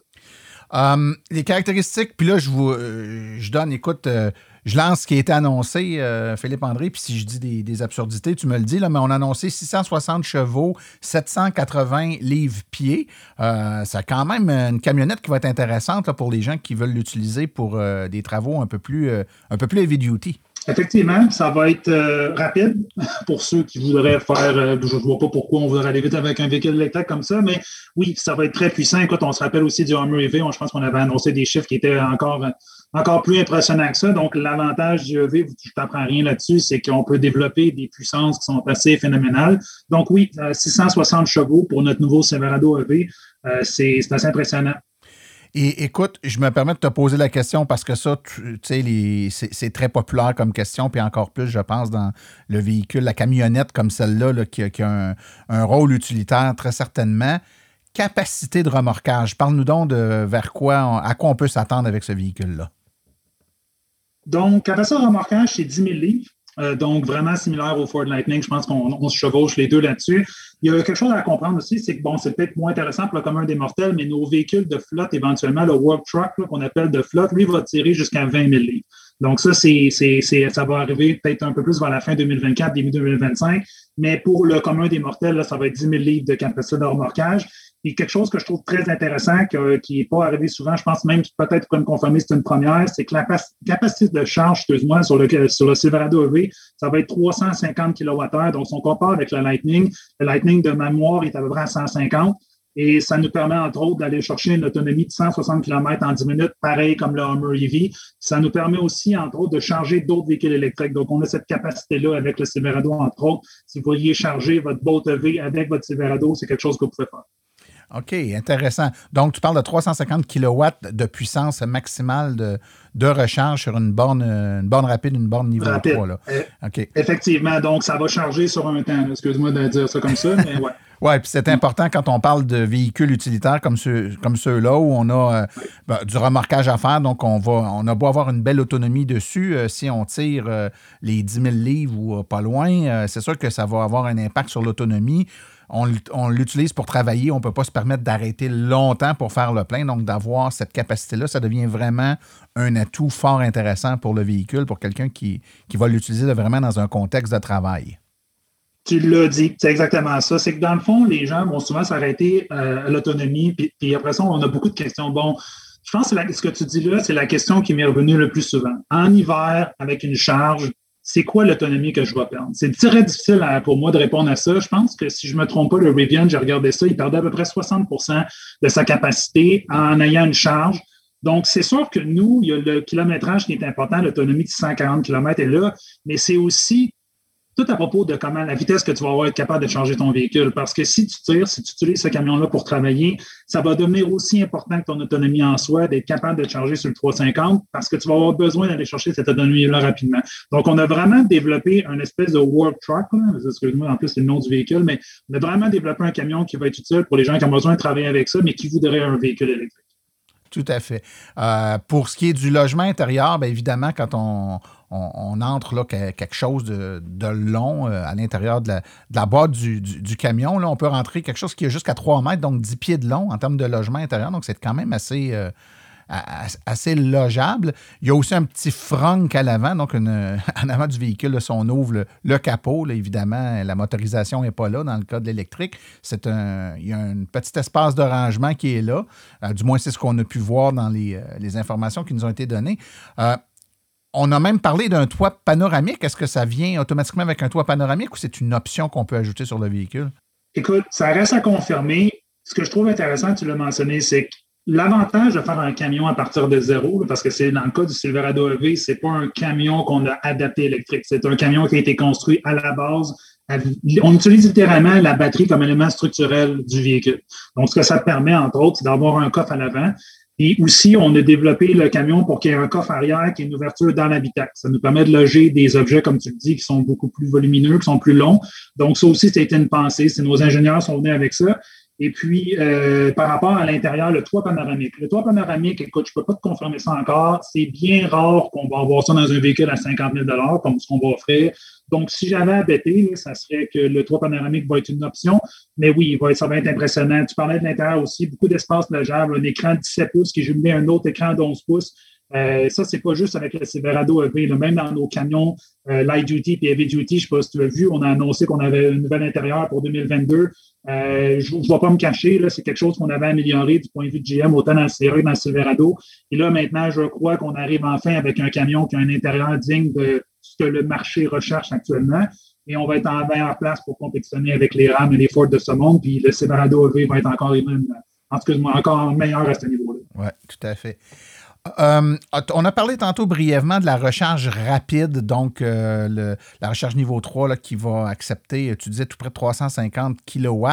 Les caractéristiques, puis là, je donne, écoute, je lance ce qui a été annoncé, Philippe André, puis si je dis des absurdités, tu me le dis, là, mais on a annoncé 660 chevaux, 780 livres-pieds. C'est quand même une camionnette qui va être intéressante là, pour les gens qui veulent l'utiliser pour des travaux un peu plus heavy duty. Effectivement, ça va être rapide pour ceux qui voudraient faire, je ne vois pas pourquoi on voudrait aller vite avec un véhicule électrique comme ça, mais oui, ça va être très puissant. Écoute, on se rappelle aussi du Armor EV, je pense qu'on avait annoncé des chiffres qui étaient encore plus impressionnants que ça. Donc, l'avantage du EV, je ne t'apprends rien là-dessus, c'est qu'on peut développer des puissances qui sont assez phénoménales. Donc oui, 660 chevaux pour notre nouveau Silverado EV, c'est assez impressionnant. Et écoute, je me permets de te poser la question parce que ça, tu sais, c'est très populaire comme question, puis encore plus, je pense, dans le véhicule, la camionnette comme celle-là, là, qui a un rôle utilitaire très certainement. Capacité de remorquage. Parle-nous donc à quoi on peut s'attendre avec ce véhicule-là. Donc, capacité de remorquage, c'est 10 000 livres. Donc, vraiment similaire au Ford Lightning. Je pense qu'on se chevauche les deux là-dessus. Il y a quelque chose à comprendre aussi, c'est que, bon, c'est peut-être moins intéressant pour le commun des mortels, mais nos véhicules de flotte, éventuellement, le Work Truck là, qu'on appelle de flotte, lui, va tirer jusqu'à 20 000 livres. Donc, ça, ça va arriver peut-être un peu plus vers la fin 2024, début 2025. Mais pour le commun des mortels, là, ça va être 10 000 livres de capacité de remorquage. Et quelque chose que je trouve très intéressant, qui n'est pas arrivé souvent, je pense même qu'il peut-être pour me confirmer, c'est une première, c'est que la capacité de charge, sur le Silverado EV, ça va être 350 kWh. Donc, si on compare avec le Lightning de mémoire est à peu près à 150. Et ça nous permet, entre autres, d'aller chercher une autonomie de 160 km en 10 minutes, pareil comme le Armor EV. Ça nous permet aussi, entre autres, de charger d'autres véhicules électriques. Donc, on a cette capacité-là avec le Silverado, entre autres. Si vous vouliez charger votre Bolt EV avec votre Silverado, c'est quelque chose que vous pouvez faire. OK, intéressant. Donc, tu parles de 350 kW de puissance maximale de recharge sur une borne rapide, une borne niveau 3. Là. OK. Effectivement. Donc, ça va charger sur un temps. Excuse-moi de dire ça comme ça, mais ouais. Oui, puis c'est important quand on parle de véhicules utilitaires comme ceux-là où on a du remorquage à faire. Donc, on a beau avoir une belle autonomie dessus. Si on tire les 10 000 livres ou pas loin, c'est sûr que ça va avoir un impact sur l'autonomie. on l'utilise pour travailler. On ne peut pas se permettre d'arrêter longtemps pour faire le plein. Donc, d'avoir cette capacité-là, ça devient vraiment un atout fort intéressant pour le véhicule, pour quelqu'un qui va l'utiliser vraiment dans un contexte de travail. Tu l'as dit, c'est exactement ça. C'est que dans le fond, les gens vont souvent s'arrêter à l'autonomie, puis après ça, on a beaucoup de questions. Bon, je pense que ce que tu dis là, c'est la question qui m'est revenue le plus souvent. En hiver, avec une charge, c'est quoi l'autonomie que je vais perdre? C'est très difficile pour moi de répondre à ça. Je pense que si je ne me trompe pas, le Rivian, j'ai regardé ça, il perdait à peu près 60% de sa capacité en ayant une charge. Donc, c'est sûr que nous, il y a le kilométrage qui est important, l'autonomie de 140 km est là, mais c'est aussi tout à propos de comment la vitesse que tu vas avoir être capable de charger ton véhicule. Parce que si tu tires, si tu utilises ce camion-là pour travailler, ça va devenir aussi important que ton autonomie en soi, d'être capable de charger sur le 350 parce que tu vas avoir besoin d'aller chercher cette autonomie-là rapidement. Donc, on a vraiment développé un espèce de work truck, excuse-moi, en plus, c'est le nom du véhicule, mais on a vraiment développé un camion qui va être utile pour les gens qui ont besoin de travailler avec ça, mais qui voudraient un véhicule électrique. Tout à fait. Pour ce qui est du logement intérieur, bien évidemment, quand on entre là, quelque chose de long à l'intérieur de la boîte du camion, là, on peut rentrer quelque chose qui est jusqu'à 3 mètres, donc 10 pieds de long en termes de logement intérieur. Donc, c'est quand même assez logeable. Il y a aussi un petit frunk à l'avant, donc en avant du véhicule, là, si on ouvre le capot, là, évidemment, la motorisation n'est pas là dans le cas de l'électrique. Il y a un petit espace de rangement qui est là. Du moins, c'est ce qu'on a pu voir dans les informations qui nous ont été données. On a même parlé d'un toit panoramique. Est-ce que ça vient automatiquement avec un toit panoramique ou c'est une option qu'on peut ajouter sur le véhicule? Écoute, ça reste à confirmer. Ce que je trouve intéressant, tu l'as mentionné, c'est que l'avantage de faire un camion à partir de zéro, parce que c'est dans le cas du Silverado EV, c'est pas un camion qu'on a adapté électrique. C'est un camion qui a été construit à la base. On utilise littéralement la batterie comme élément structurel du véhicule. Donc, ce que ça te permet, entre autres, c'est d'avoir un coffre à l'avant. Et aussi, on a développé le camion pour qu'il y ait un coffre arrière qui ait une ouverture dans l'habitacle. Ça nous permet de loger des objets, comme tu le dis, qui sont beaucoup plus volumineux, qui sont plus longs. Donc, ça aussi, ça a été une pensée. Nos ingénieurs sont venus avec ça. Et puis, par rapport à l'intérieur, le toit panoramique. Le toit panoramique, écoute, je ne peux pas te confirmer ça encore. C'est bien rare qu'on va avoir ça dans un véhicule à 50 000 $ comme ce qu'on va offrir. Donc, si j'avais à bêter, ça serait que le toit panoramique va être une option. Mais oui, ça va être impressionnant. Tu parlais de l'intérieur aussi, beaucoup d'espace logeable, un écran de 17 pouces qui est jumelé à un autre écran d'11 pouces. Ça, c'est pas juste avec le Silverado EV. Même dans nos camions light duty et heavy duty, je ne sais pas si tu l'as vu, on a annoncé qu'on avait un nouvel intérieur pour 2022. Je ne vais pas me cacher, là, c'est quelque chose qu'on avait amélioré du point de vue de GM, autant dans le CRE que dans le Silverado. Et là, maintenant, je crois qu'on arrive enfin avec un camion qui a un intérieur digne de ce que le marché recherche actuellement. Et on va être en meilleure place pour compétitionner avec les Ram et les Ford de ce monde. Puis le Silverado EV va être encore meilleur à ce niveau-là. Oui, tout à fait. On a parlé tantôt brièvement de la recharge rapide, donc la recharge niveau 3 là, qui va accepter, tu disais, tout près de 350 kW.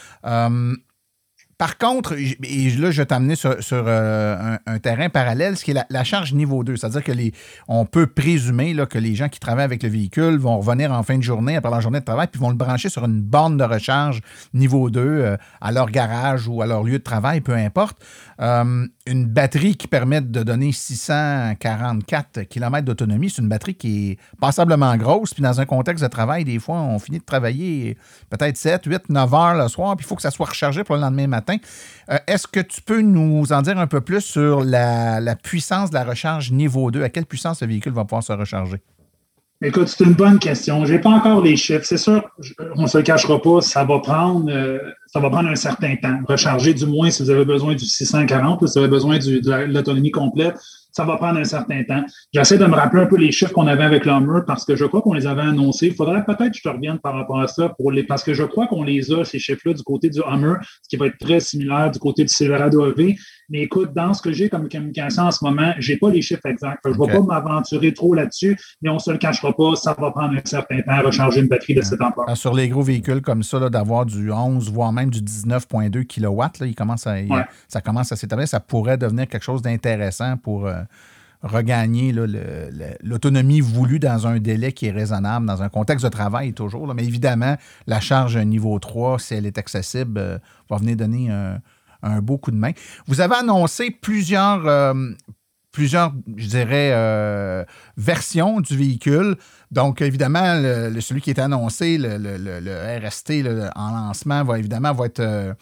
Par contre, et là, je vais t'amener sur un terrain parallèle, ce qui est la charge niveau 2. C'est-à-dire que on peut présumer là, que les gens qui travaillent avec le véhicule vont revenir en fin de journée, après leur journée de travail, puis vont le brancher sur une borne de recharge niveau 2 à leur garage ou à leur lieu de travail, peu importe. Une batterie qui permet de donner 644 km d'autonomie, c'est une batterie qui est passablement grosse. Puis dans un contexte de travail, des fois, on finit de travailler peut-être 7, 8, 9 heures le soir, puis il faut que ça soit rechargé pour le lendemain matin. Est-ce que tu peux nous en dire un peu plus sur la puissance de la recharge niveau 2? À quelle puissance le véhicule va pouvoir se recharger? Écoute, c'est une bonne question. Je n'ai pas encore les chiffres. C'est sûr, on ne se le cachera pas, ça va prendre un certain temps. Recharger, du moins, si vous avez besoin du 640, si vous avez besoin de l'autonomie complète, ça va prendre un certain temps. J'essaie de me rappeler un peu les chiffres qu'on avait avec l'Hummer parce que je crois qu'on les avait annoncés. Il faudrait peut-être que je te revienne par rapport à ça parce que je crois qu'on les a, ces chiffres-là, du côté du Hummer, ce qui va être très similaire du côté du Silverado EV. Mais écoute, dans ce que j'ai comme communication en ce moment, je n'ai pas les chiffres exacts. Je ne vais pas m'aventurer trop là-dessus, mais on ne se le cachera pas, ça va prendre un certain temps à recharger une batterie de cette ampleur. Sur les gros véhicules comme ça, là, d'avoir du 11, voire même du 19,2 kW, là, ça commence à s'établir. Ça pourrait devenir quelque chose d'intéressant pour regagner là, l'autonomie voulue dans un délai qui est raisonnable, dans un contexte de travail toujours. Là. Mais évidemment, la charge niveau 3, si elle est accessible, va venir donner un beau coup de main. Vous avez annoncé plusieurs plusieurs, je dirais, versions du véhicule. Donc, évidemment, celui qui est annoncé, le RST en lancement, va être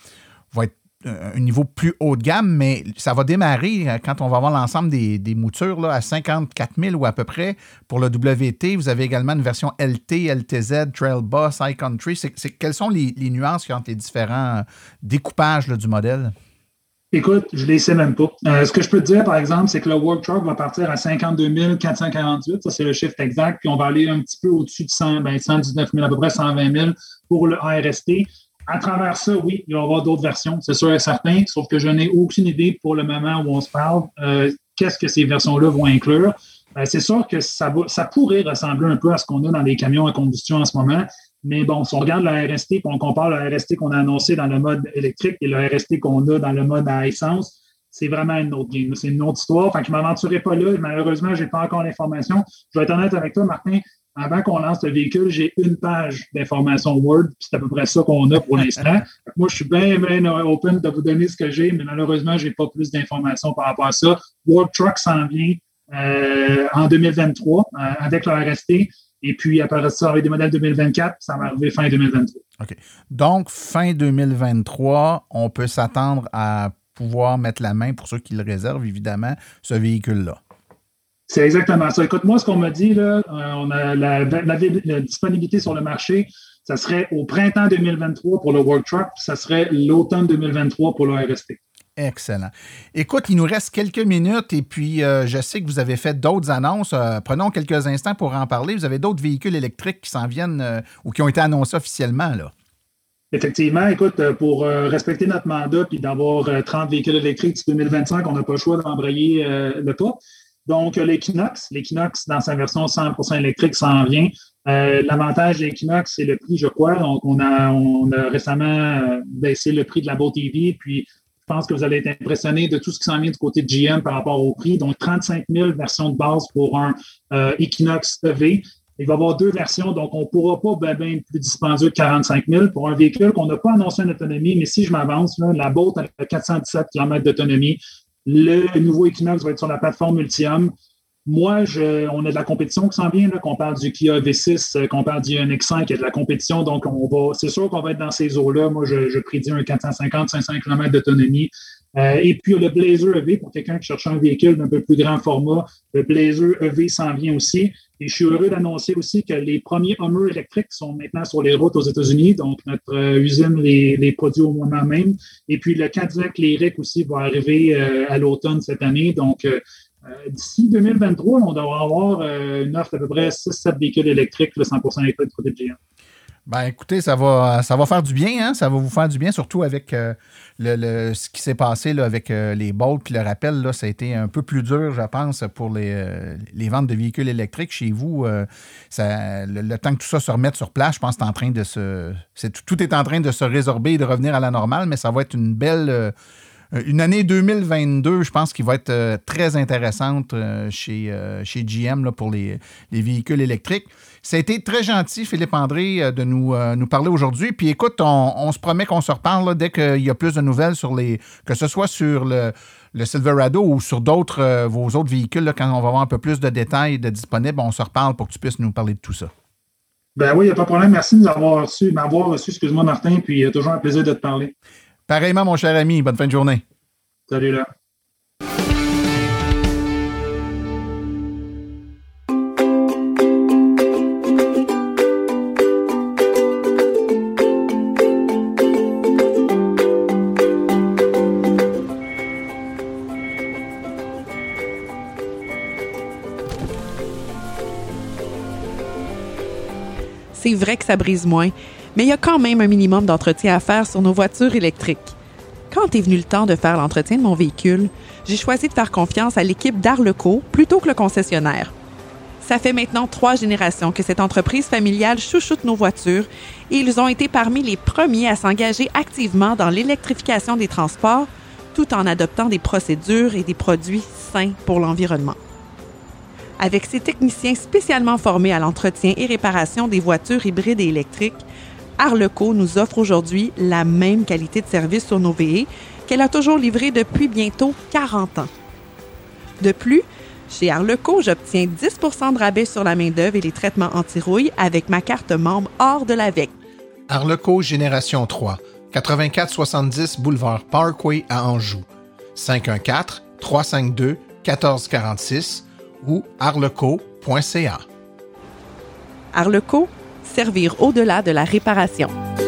un niveau plus haut de gamme, mais ça va démarrer quand on va avoir l'ensemble des moutures là, à 54 000 ou à peu près. Pour le WT, vous avez également une version LT, LTZ, Trail Boss, High Country. Quelles sont les nuances entre les différents découpages là, du modèle? Écoute, je ne les sais même pas. Ce que je peux te dire, par exemple, c'est que le Work Truck va partir à 52 448. Ça, c'est le chiffre exact. Puis on va aller un petit peu au-dessus de 119 000, à peu près 120 000 pour le ARST. À travers ça, oui, il va y avoir d'autres versions, c'est sûr et certain, sauf que je n'ai aucune idée pour le moment où on se parle, qu'est-ce que ces versions-là vont inclure. C'est sûr que ça pourrait ressembler un peu à ce qu'on a dans les camions à combustion en ce moment, mais bon, si on regarde le RST et on compare le RST qu'on a annoncé dans le mode électrique et le RST qu'on a dans le mode à essence, c'est vraiment une autre game. C'est une autre histoire. Fait que je ne m'aventurerai pas là. Malheureusement, je n'ai pas encore l'information. Je vais être honnête avec toi, Martin. Avant qu'on lance le véhicule, j'ai une page d'informations Word, puis c'est à peu près ça qu'on a pour l'instant. Moi, je suis bien open de vous donner ce que j'ai, mais malheureusement, je n'ai pas plus d'informations par rapport à ça. Work Truck s'en vient en 2023 avec le RST, et puis après ça, avec des modèles 2024, ça va arriver fin 2023. OK. Donc, fin 2023, on peut s'attendre à pouvoir mettre la main, pour ceux qui le réservent, évidemment, ce véhicule-là. C'est exactement ça. Écoute, moi, ce qu'on m'a dit, là, on a la disponibilité sur le marché, ça serait au printemps 2023 pour le Work Truck, puis ça serait l'automne 2023 pour le RST. Excellent. Écoute, il nous reste quelques minutes et puis je sais que vous avez fait d'autres annonces. Prenons quelques instants pour en parler. Vous avez d'autres véhicules électriques qui s'en viennent ou qui ont été annoncés officiellement, là. Effectivement, écoute, pour respecter notre mandat puis d'avoir 30 véhicules électriques d'ici 2025, on n'a pas le choix d'embrayer le pas. Donc, l'Equinox dans sa version 100% électrique s'en vient. L'avantage de l'Equinox, c'est le prix, je crois. Donc, on a récemment baissé le prix de la Boat EV. Puis, je pense que vous allez être impressionnés de tout ce qui s'en vient du côté de GM par rapport au prix. Donc, 35 000 versions de base pour un Equinox EV. Il va y avoir deux versions, donc on ne pourra pas bien plus dispendieux que 45 000 pour un véhicule qu'on n'a pas annoncé en autonomie. Mais si je m'avance, là, la Boat a 417 km d'autonomie. Le nouveau Equinox va être sur la plateforme Ultium. Moi, on a de la compétition qui s'en vient, là, qu'on parle du Kia V6, qu'on parle du NX5, il y a de la compétition. Donc, c'est sûr qu'on va être dans ces eaux-là. Moi, je prédis un 450-500 km d'autonomie. Et puis, le Blazer EV, pour quelqu'un qui cherche un véhicule d'un peu plus grand format, le Blazer EV s'en vient aussi. Et je suis heureux d'annoncer aussi que les premiers Hummer électriques sont maintenant sur les routes aux États-Unis. Donc, notre usine les produit au moment même. Et puis, le Cadillac Lyriq aussi va arriver à l'automne cette année. Donc, d'ici 2023, on devra avoir une offre d'à peu près 6-7 véhicules électriques, 100% électriques du côté de GM. Ben écoutez, ça va faire du bien, hein? Ça va vous faire du bien, surtout avec ce qui s'est passé là, avec les Bolt puis le rappel, là, ça a été un peu plus dur, je pense, pour les ventes de véhicules électriques chez vous. Le temps que tout ça se remette sur place, je pense que tout est en train de se résorber et de revenir à la normale, mais ça va être une belle... Une année 2022, je pense, qui va être très intéressante chez GM là, pour les véhicules électriques. Ça a été très gentil, Philippe André, de nous parler aujourd'hui. Puis écoute, on se promet qu'on se reparle là, dès qu'il y a plus de nouvelles que ce soit sur le Silverado ou sur vos autres véhicules, là, quand on va avoir un peu plus de détails disponibles, on se reparle pour que tu puisses nous parler de tout ça. Ben oui, il n'y a pas de problème. Merci de m'avoir reçu, excuse-moi Martin, puis toujours un plaisir de te parler. Pareillement, mon cher ami. Bonne fin de journée. Salut là. C'est vrai que ça brise moins, mais il y a quand même un minimum d'entretien à faire sur nos voitures électriques. Quand est venu le temps de faire l'entretien de mon véhicule, j'ai choisi de faire confiance à l'équipe d'Arleco plutôt que le concessionnaire. Ça fait maintenant 3 générations que cette entreprise familiale chouchoute nos voitures et ils ont été parmi les premiers à s'engager activement dans l'électrification des transports tout en adoptant des procédures et des produits sains pour l'environnement. Avec ses techniciens spécialement formés à l'entretien et réparation des voitures hybrides et électriques, Arleco nous offre aujourd'hui la même qualité de service sur nos VE qu'elle a toujours livré depuis bientôt 40 ans. De plus, chez Arleco, j'obtiens 10 % de rabais sur la main-d'œuvre et les traitements anti-rouille avec ma carte membre hors de l'AVEQ. Arleco Génération 3, 8470 boulevard Parkway à Anjou. 514-352-1446 ou arleco.ca. Arleco, servir au-delà de la réparation.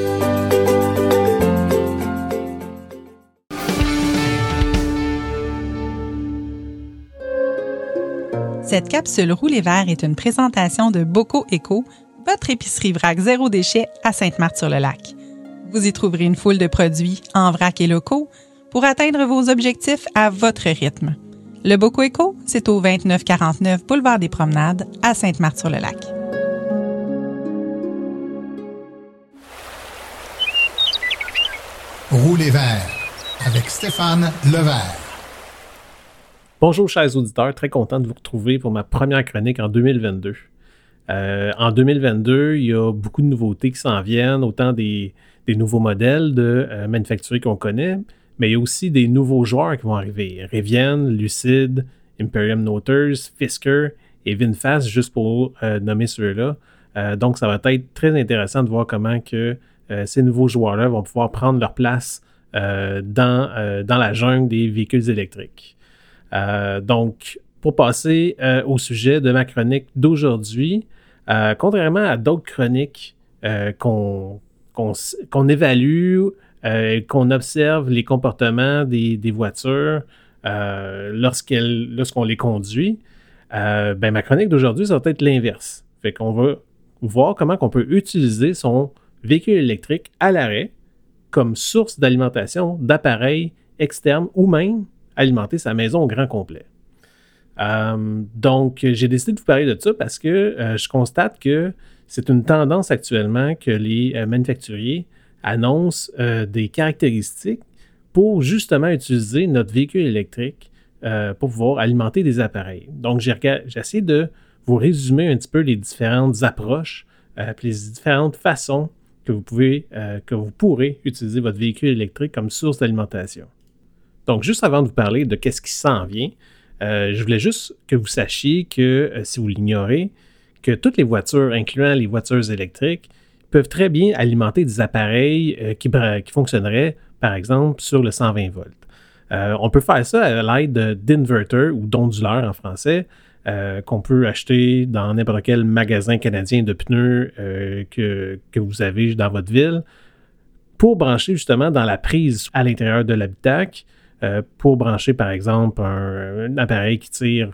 Cette capsule Roulée Vert est une présentation de Boco Éco, votre épicerie vrac zéro déchet à Sainte-Marthe-sur-le-Lac. Vous y trouverez une foule de produits en vrac et locaux pour atteindre vos objectifs à votre rythme. Le Boco Éco, c'est au 2949 boulevard des Promenades à Sainte-Marthe-sur-le-Lac. Roulez vert avec Stéphane Levert. Bonjour chers auditeurs, très content de vous retrouver pour ma première chronique en 2022. En 2022, il y a beaucoup de nouveautés qui s'en viennent, autant des nouveaux modèles de manufacturiers qu'on connaît, mais il y a aussi des nouveaux joueurs qui vont arriver. Rivian, Lucid, Imperium Motors, Fisker et VinFast, juste pour nommer ceux-là. Donc ça va être très intéressant de voir comment que ces nouveaux joueurs-là vont pouvoir prendre leur place dans la jungle des véhicules électriques. Donc, pour passer au sujet de ma chronique d'aujourd'hui, contrairement à d'autres chroniques qu'on évalue, qu'on observe les comportements des voitures lorsqu'on les conduit, ma chronique d'aujourd'hui, ça va être l'inverse. Fait qu'on va voir comment on peut utiliser son véhicule électrique à l'arrêt comme source d'alimentation d'appareils externes ou même alimenter sa maison au grand complet. Donc, j'ai décidé de vous parler de ça parce que je constate que c'est une tendance actuellement que les manufacturiers annoncent des caractéristiques pour justement utiliser notre véhicule électrique pour pouvoir alimenter des appareils. Donc, j'ai essayé de vous résumer un petit peu les différentes approches puis les différentes façons que vous pourrez utiliser votre véhicule électrique comme source d'alimentation. Donc, juste avant de vous parler de qu'est-ce qui s'en vient, je voulais juste que vous sachiez que, si vous l'ignorez, que toutes les voitures, incluant les voitures électriques, peuvent très bien alimenter des appareils qui fonctionneraient, par exemple, sur le 120 volts. On peut faire ça à l'aide d'inverters ou d'onduleurs en français, qu'on peut acheter dans n'importe quel magasin canadien de pneus que vous avez dans votre ville, pour brancher justement dans la prise à l'intérieur de l'habitacle, pour brancher, par exemple, un appareil qui tire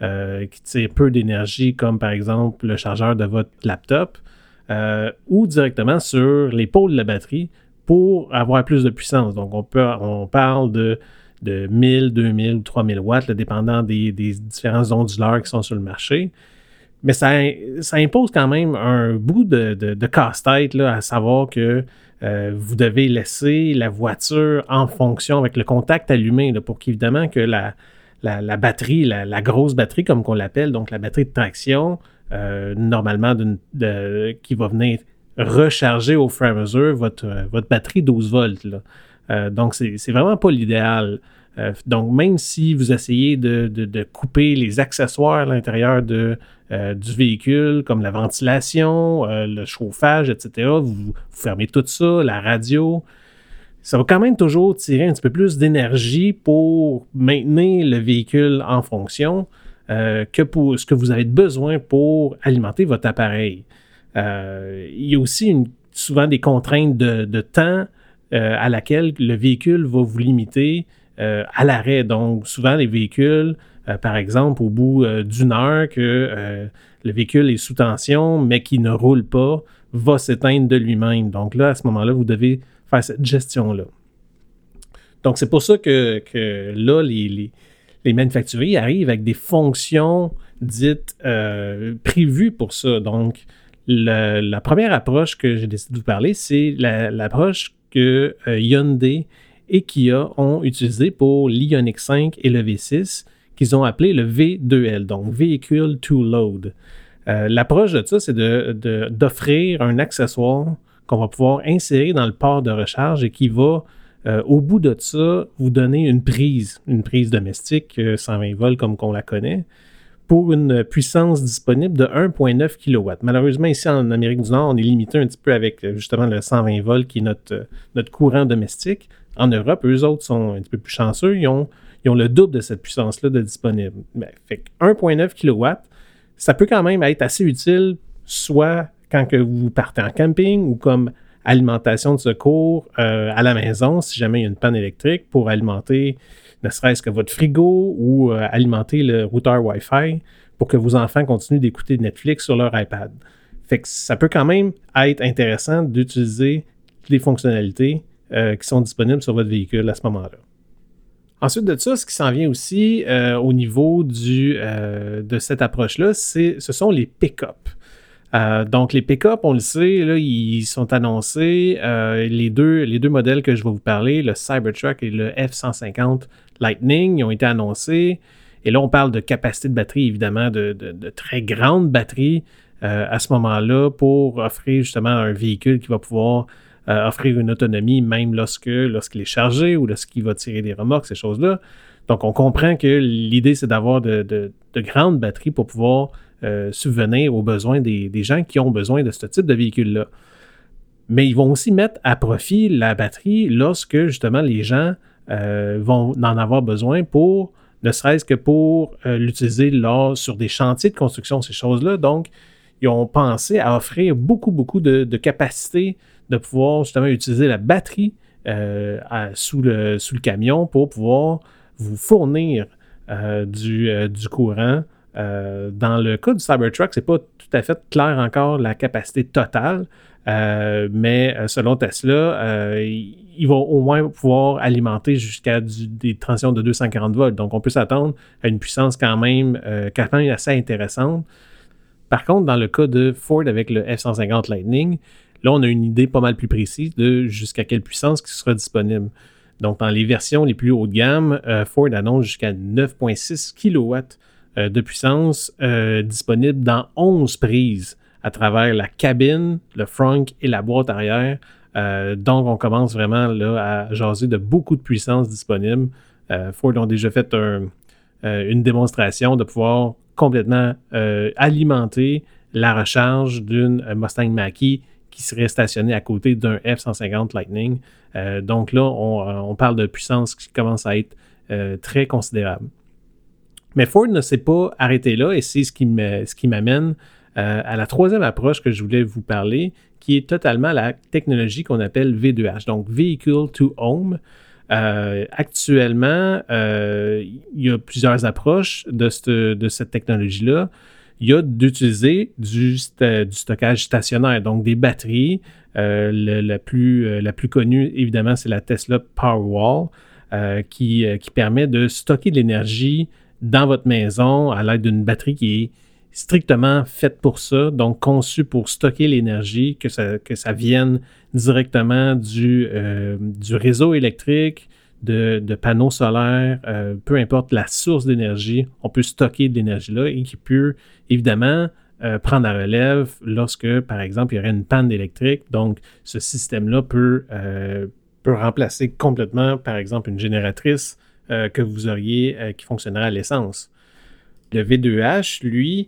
peu d'énergie, comme par exemple le chargeur de votre laptop, ou directement sur les pôles de la batterie pour avoir plus de puissance. Donc, on parle de 1000, 2000 ou 3000 watts, là, dépendant des différents onduleurs qui sont sur le marché. Mais ça impose quand même un bout de casse-tête là, à savoir que vous devez laisser la voiture en fonction avec le contact allumé là, pour qu'évidemment que la batterie, la grosse batterie comme qu'on l'appelle, donc la batterie de traction, normalement qui va venir recharger au fur et à mesure votre batterie 12 volts. Là. Donc, c'est vraiment pas l'idéal. Donc, même si vous essayez de couper les accessoires à l'intérieur du véhicule, comme la ventilation, le chauffage, etc., vous fermez tout ça, la radio, ça va quand même toujours tirer un petit peu plus d'énergie pour maintenir le véhicule en fonction que pour ce que vous avez besoin pour alimenter votre appareil. Il y a aussi souvent des contraintes de temps à laquelle le véhicule va vous limiter à l'arrêt. Donc, souvent, les véhicules, par exemple, au bout d'une heure que le véhicule est sous tension, mais qui ne roule pas, va s'éteindre de lui-même. Donc là, à ce moment-là, vous devez faire cette gestion-là. Donc, c'est pour ça que là, les manufacturiers arrivent avec des fonctions dites prévues pour ça. Donc, la première approche que j'ai décidé de vous parler, c'est l'approche que Hyundai et Kia ont utilisée pour l'Ioniq 5 et le V6, qu'ils ont appelé le V2L, donc Vehicle to Load. L'approche de ça, c'est d'offrir un accessoire qu'on va pouvoir insérer dans le port de recharge et qui va Au bout de ça, vous donnez une prise domestique, 120 volts comme qu'on la connaît, pour une puissance disponible de 1,9 kW. Malheureusement, ici en Amérique du Nord, on est limité un petit peu avec justement le 120 volts qui est notre courant domestique. En Europe, eux autres sont un petit peu plus chanceux, ils ont le double de cette puissance-là de disponible. Fait que 1,9 kW, ça peut quand même être assez utile, soit quand que vous partez en camping ou comme alimentation de secours à la maison, si jamais il y a une panne électrique, pour alimenter ne serait-ce que votre frigo ou alimenter le routeur Wi-Fi pour que vos enfants continuent d'écouter Netflix sur leur iPad. Fait que ça peut quand même être intéressant d'utiliser les fonctionnalités qui sont disponibles sur votre véhicule à ce moment-là. Ensuite de ça, ce qui s'en vient aussi au niveau de cette approche-là, ce sont les pick-up. Donc, les pick-up, on le sait, là, ils sont annoncés. Les deux modèles que je vais vous parler, le Cybertruck et le F-150 Lightning, ils ont été annoncés. Et là, on parle de capacité de batterie, évidemment, de très grande batterie à ce moment-là pour offrir justement un véhicule qui va pouvoir offrir une autonomie même lorsqu'il est chargé ou lorsqu'il va tirer des remorques, ces choses-là. Donc, on comprend que l'idée, c'est d'avoir de grandes batteries pour pouvoir subvenir aux besoins des gens qui ont besoin de ce type de véhicule-là. Mais ils vont aussi mettre à profit la batterie lorsque, justement, les gens vont en avoir besoin pour, ne serait-ce que pour l'utiliser sur des chantiers de construction, ces choses-là. Donc, ils ont pensé à offrir beaucoup de capacité de pouvoir, justement, utiliser la batterie sous le camion pour pouvoir vous fournir du courant. Dans le cas du Cybertruck, c'est pas tout à fait clair encore la capacité totale, mais selon Tesla, il va au moins pouvoir alimenter jusqu'à des transitions de 240 volts. Donc, on peut s'attendre à une puissance quand même assez intéressante. Par contre, dans le cas de Ford avec le F-150 Lightning, là, on a une idée pas mal plus précise de jusqu'à quelle puissance qui sera disponible. Donc, dans les versions les plus haut de gamme, Ford annonce jusqu'à 9,6 kW de puissance disponible dans 11 prises à travers la cabine, le frunk et la boîte arrière. Donc, on commence vraiment là, à jaser de beaucoup de puissance disponible. Ford ont déjà fait une démonstration de pouvoir complètement alimenter la recharge d'une Mustang Mach-E qui serait stationnée à côté d'un F-150 Lightning. Donc là, on parle de puissance qui commence à être très considérable. Mais Ford ne s'est pas arrêté là et c'est ce qui m'amène à la troisième approche que je voulais vous parler, qui est totalement la technologie qu'on appelle V2H, donc Vehicle to Home. Actuellement, il y a plusieurs approches de cette technologie-là. Il y a d'utiliser du stockage stationnaire, donc des batteries. La plus connue, évidemment, c'est la Tesla Powerwall, qui permet de stocker de l'énergie dans votre maison à l'aide d'une batterie qui est strictement faite pour ça, donc conçue pour stocker l'énergie, que ça vienne directement du réseau électrique, de panneaux solaires, peu importe la source d'énergie, on peut stocker de l'énergie là et qui peut évidemment prendre la relève lorsque, par exemple, il y aurait une panne électrique. Donc, ce système-là peut remplacer complètement, par exemple, une génératrice que vous auriez qui fonctionnerait à l'essence. Le V2H, lui,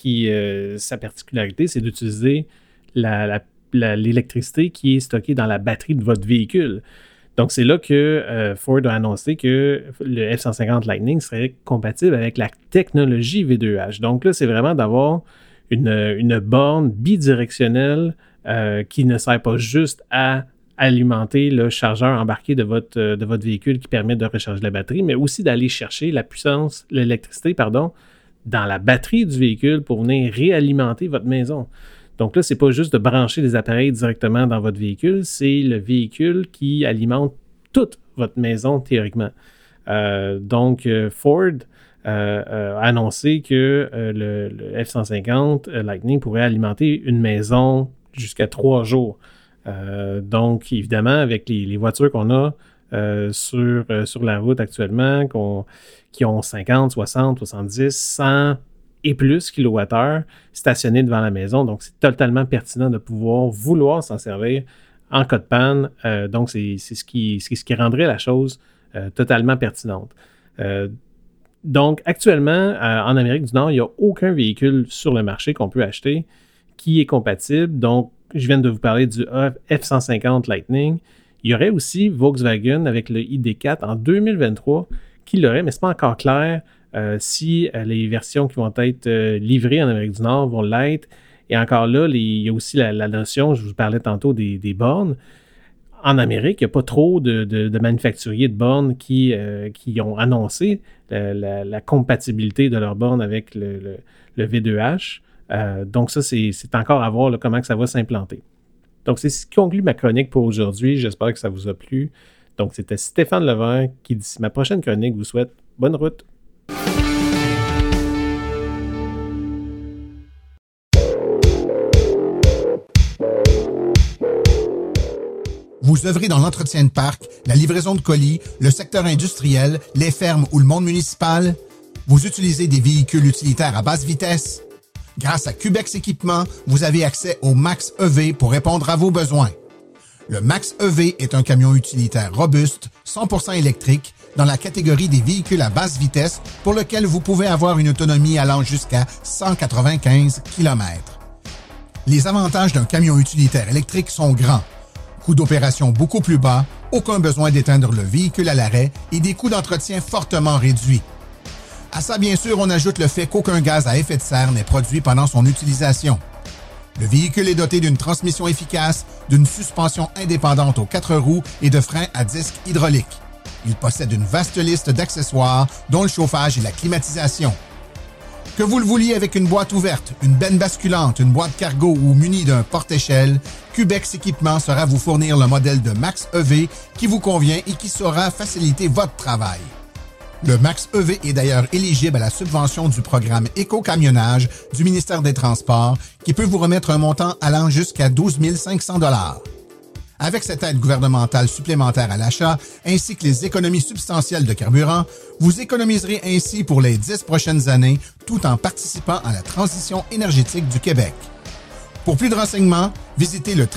sa particularité, c'est d'utiliser l'électricité qui est stockée dans la batterie de votre véhicule. Donc, c'est là que Ford a annoncé que le F-150 Lightning serait compatible avec la technologie V2H. Donc là, c'est vraiment d'avoir une borne bidirectionnelle qui ne sert pas juste à alimenter le chargeur embarqué de votre véhicule qui permet de recharger la batterie, mais aussi d'aller chercher l'électricité, dans la batterie du véhicule pour venir réalimenter votre maison. Donc là, c'est pas juste de brancher des appareils directement dans votre véhicule, c'est le véhicule qui alimente toute votre maison théoriquement. Donc, Ford a annoncé que le F-150 Lightning pourrait alimenter une maison jusqu'à 3 jours. Donc, évidemment, avec les voitures qu'on a sur la route actuellement, qui ont 50, 60, 70, 100 et plus kWh stationnés devant la maison. Donc, c'est totalement pertinent de vouloir s'en servir en cas de panne. Donc, c'est ce qui rendrait la chose totalement pertinente. Donc, actuellement, en Amérique du Nord, il n'y a aucun véhicule sur le marché qu'on peut acheter qui est compatible. Donc, je viens de vous parler du F-150 Lightning. Il y aurait aussi Volkswagen avec le ID4 en 2023 qui l'aurait, mais ce n'est pas encore clair si les versions qui vont être livrées en Amérique du Nord vont l'être. Et encore là, il y a aussi la notion, je vous parlais tantôt des bornes. En Amérique, il n'y a pas trop de manufacturiers de bornes qui ont annoncé la compatibilité de leurs bornes avec le V2H. Donc ça, c'est encore à voir là, comment que ça va s'implanter. Donc c'est ce qui conclut ma chronique pour aujourd'hui. J'espère que ça vous a plu. Donc c'était Stéphane Levert qui, d'ici ma prochaine chronique, vous souhaite bonne route. Vous œuvrez dans l'entretien de parc, la livraison de colis, le secteur industriel, les fermes ou le monde municipal? Vous utilisez des véhicules utilitaires à basse vitesse? Grâce à Cubex Équipement, vous avez accès au Max EV pour répondre à vos besoins. Le Max EV est un camion utilitaire robuste, 100% électrique, dans la catégorie des véhicules à basse vitesse pour lequel vous pouvez avoir une autonomie allant jusqu'à 195 km. Les avantages d'un camion utilitaire électrique sont grands. Coût d'opération beaucoup plus bas, aucun besoin d'éteindre le véhicule à l'arrêt et des coûts d'entretien fortement réduits. À ça, bien sûr, on ajoute le fait qu'aucun gaz à effet de serre n'est produit pendant son utilisation. Le véhicule est doté d'une transmission efficace, d'une suspension indépendante aux 4 roues et de freins à disque hydraulique. Il possède une vaste liste d'accessoires, dont le chauffage et la climatisation. Que vous le vouliez avec une boîte ouverte, une benne basculante, une boîte cargo ou muni d'un porte-échelle, Cubex Équipement saura vous fournir le modèle de Max EV qui vous convient et qui saura faciliter votre travail. Le Max EV est d'ailleurs éligible à la subvention du programme Éco-camionnage du ministère des Transports qui peut vous remettre un montant allant jusqu'à 12 500 $. Avec cette aide gouvernementale supplémentaire à l'achat, ainsi que les économies substantielles de carburant, vous économiserez ainsi pour les 10 prochaines années tout en participant à la transition énergétique du Québec. Pour plus de renseignements, visitez le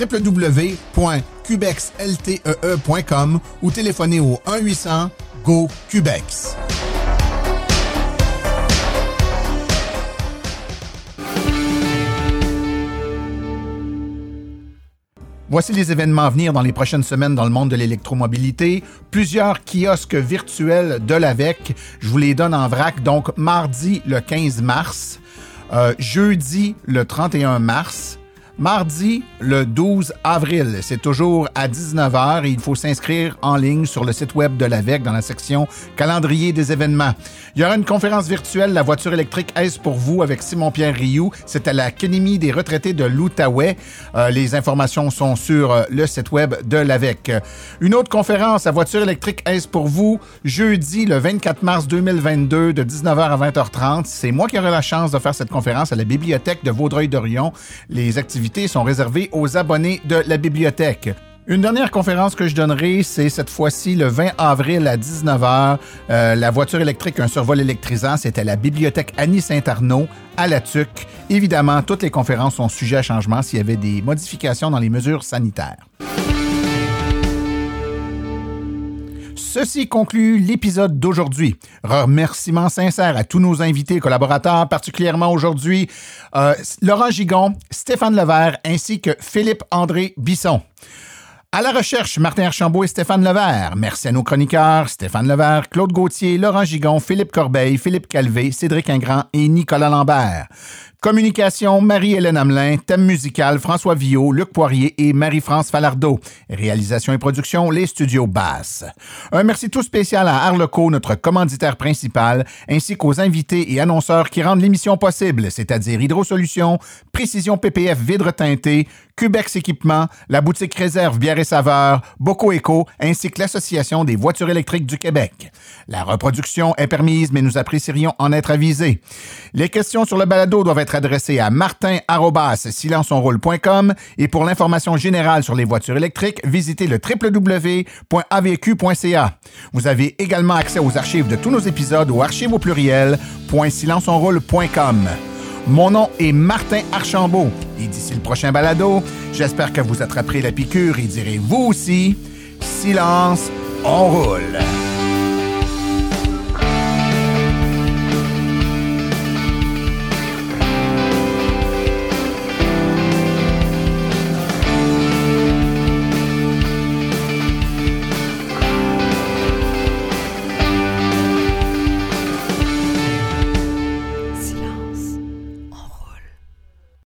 www.cubexltee.com ou téléphonez au 1-800-GO-CUBEX. Voici les événements à venir dans les prochaines semaines dans le monde de l'électromobilité. Plusieurs kiosques virtuels de l'AVEC. Je vous les donne en vrac. Donc, mardi le 15 mars, jeudi le 31 mars, mardi le 12 avril. C'est toujours à 19h et il faut s'inscrire en ligne sur le site web de l'AVEC dans la section calendrier des événements. Il y aura une conférence virtuelle, La voiture électrique, est-ce pour vous, avec Simon-Pierre Rioux. C'est à l'Académie des retraités de l'Outaouais. Les informations sont sur le site web de l'AVEC. Une autre conférence, La voiture électrique, est-ce pour vous, jeudi le 24 mars 2022 de 19h à 20h30. C'est moi qui aurai la chance de faire cette conférence à la bibliothèque de Vaudreuil-Dorion. Les activités sont réservées aux abonnés de la bibliothèque. Une dernière conférence que je donnerai, c'est cette fois-ci le 20 avril à 19h. La voiture électrique, un survol électrisant, c'est à la bibliothèque Annie-Saint-Arnaud à La Tuque. Évidemment, toutes les conférences sont sujettes à changement s'il y avait des modifications dans les mesures sanitaires. Ceci conclut l'épisode d'aujourd'hui. Remerciements sincères à tous nos invités et collaborateurs, particulièrement aujourd'hui Laurent Gigon, Stéphane Levert ainsi que Philippe-André Bisson. À la recherche, Martin Archambault et Stéphane Levert. Merci à nos chroniqueurs, Stéphane Levert, Claude Gauthier, Laurent Gigon, Philippe Corbeil, Philippe Calvé, Cédric Ingrand et Nicolas Lambert. Communication, Marie-Hélène Hamelin. Thème musical, François Villot, Luc Poirier et Marie-France Falardeau. Réalisation et production, les studios Basse. Un merci tout spécial à Arleco, notre commanditaire principal, ainsi qu'aux invités et annonceurs qui rendent l'émission possible, c'est-à-dire Hydrosolutions, Précision PPF Vidre Teinté, Cubex Équipement, la boutique Réserve Bière et Saveurs, Boco Éco, ainsi que l'Association des voitures électriques du Québec. La reproduction est permise, mais nous apprécierions en être avisés. Les questions sur le balado doivent être adressées à martin@silenceonroule.com et pour l'information générale sur les voitures électriques, visitez le www.avq.ca. Vous avez également accès aux archives de tous nos épisodes au archives au pluriel.silenceonroule.com. Mon nom est Martin Archambault. Et d'ici le prochain balado, j'espère que vous attraperez la piqûre et direz vous aussi, silence, on roule.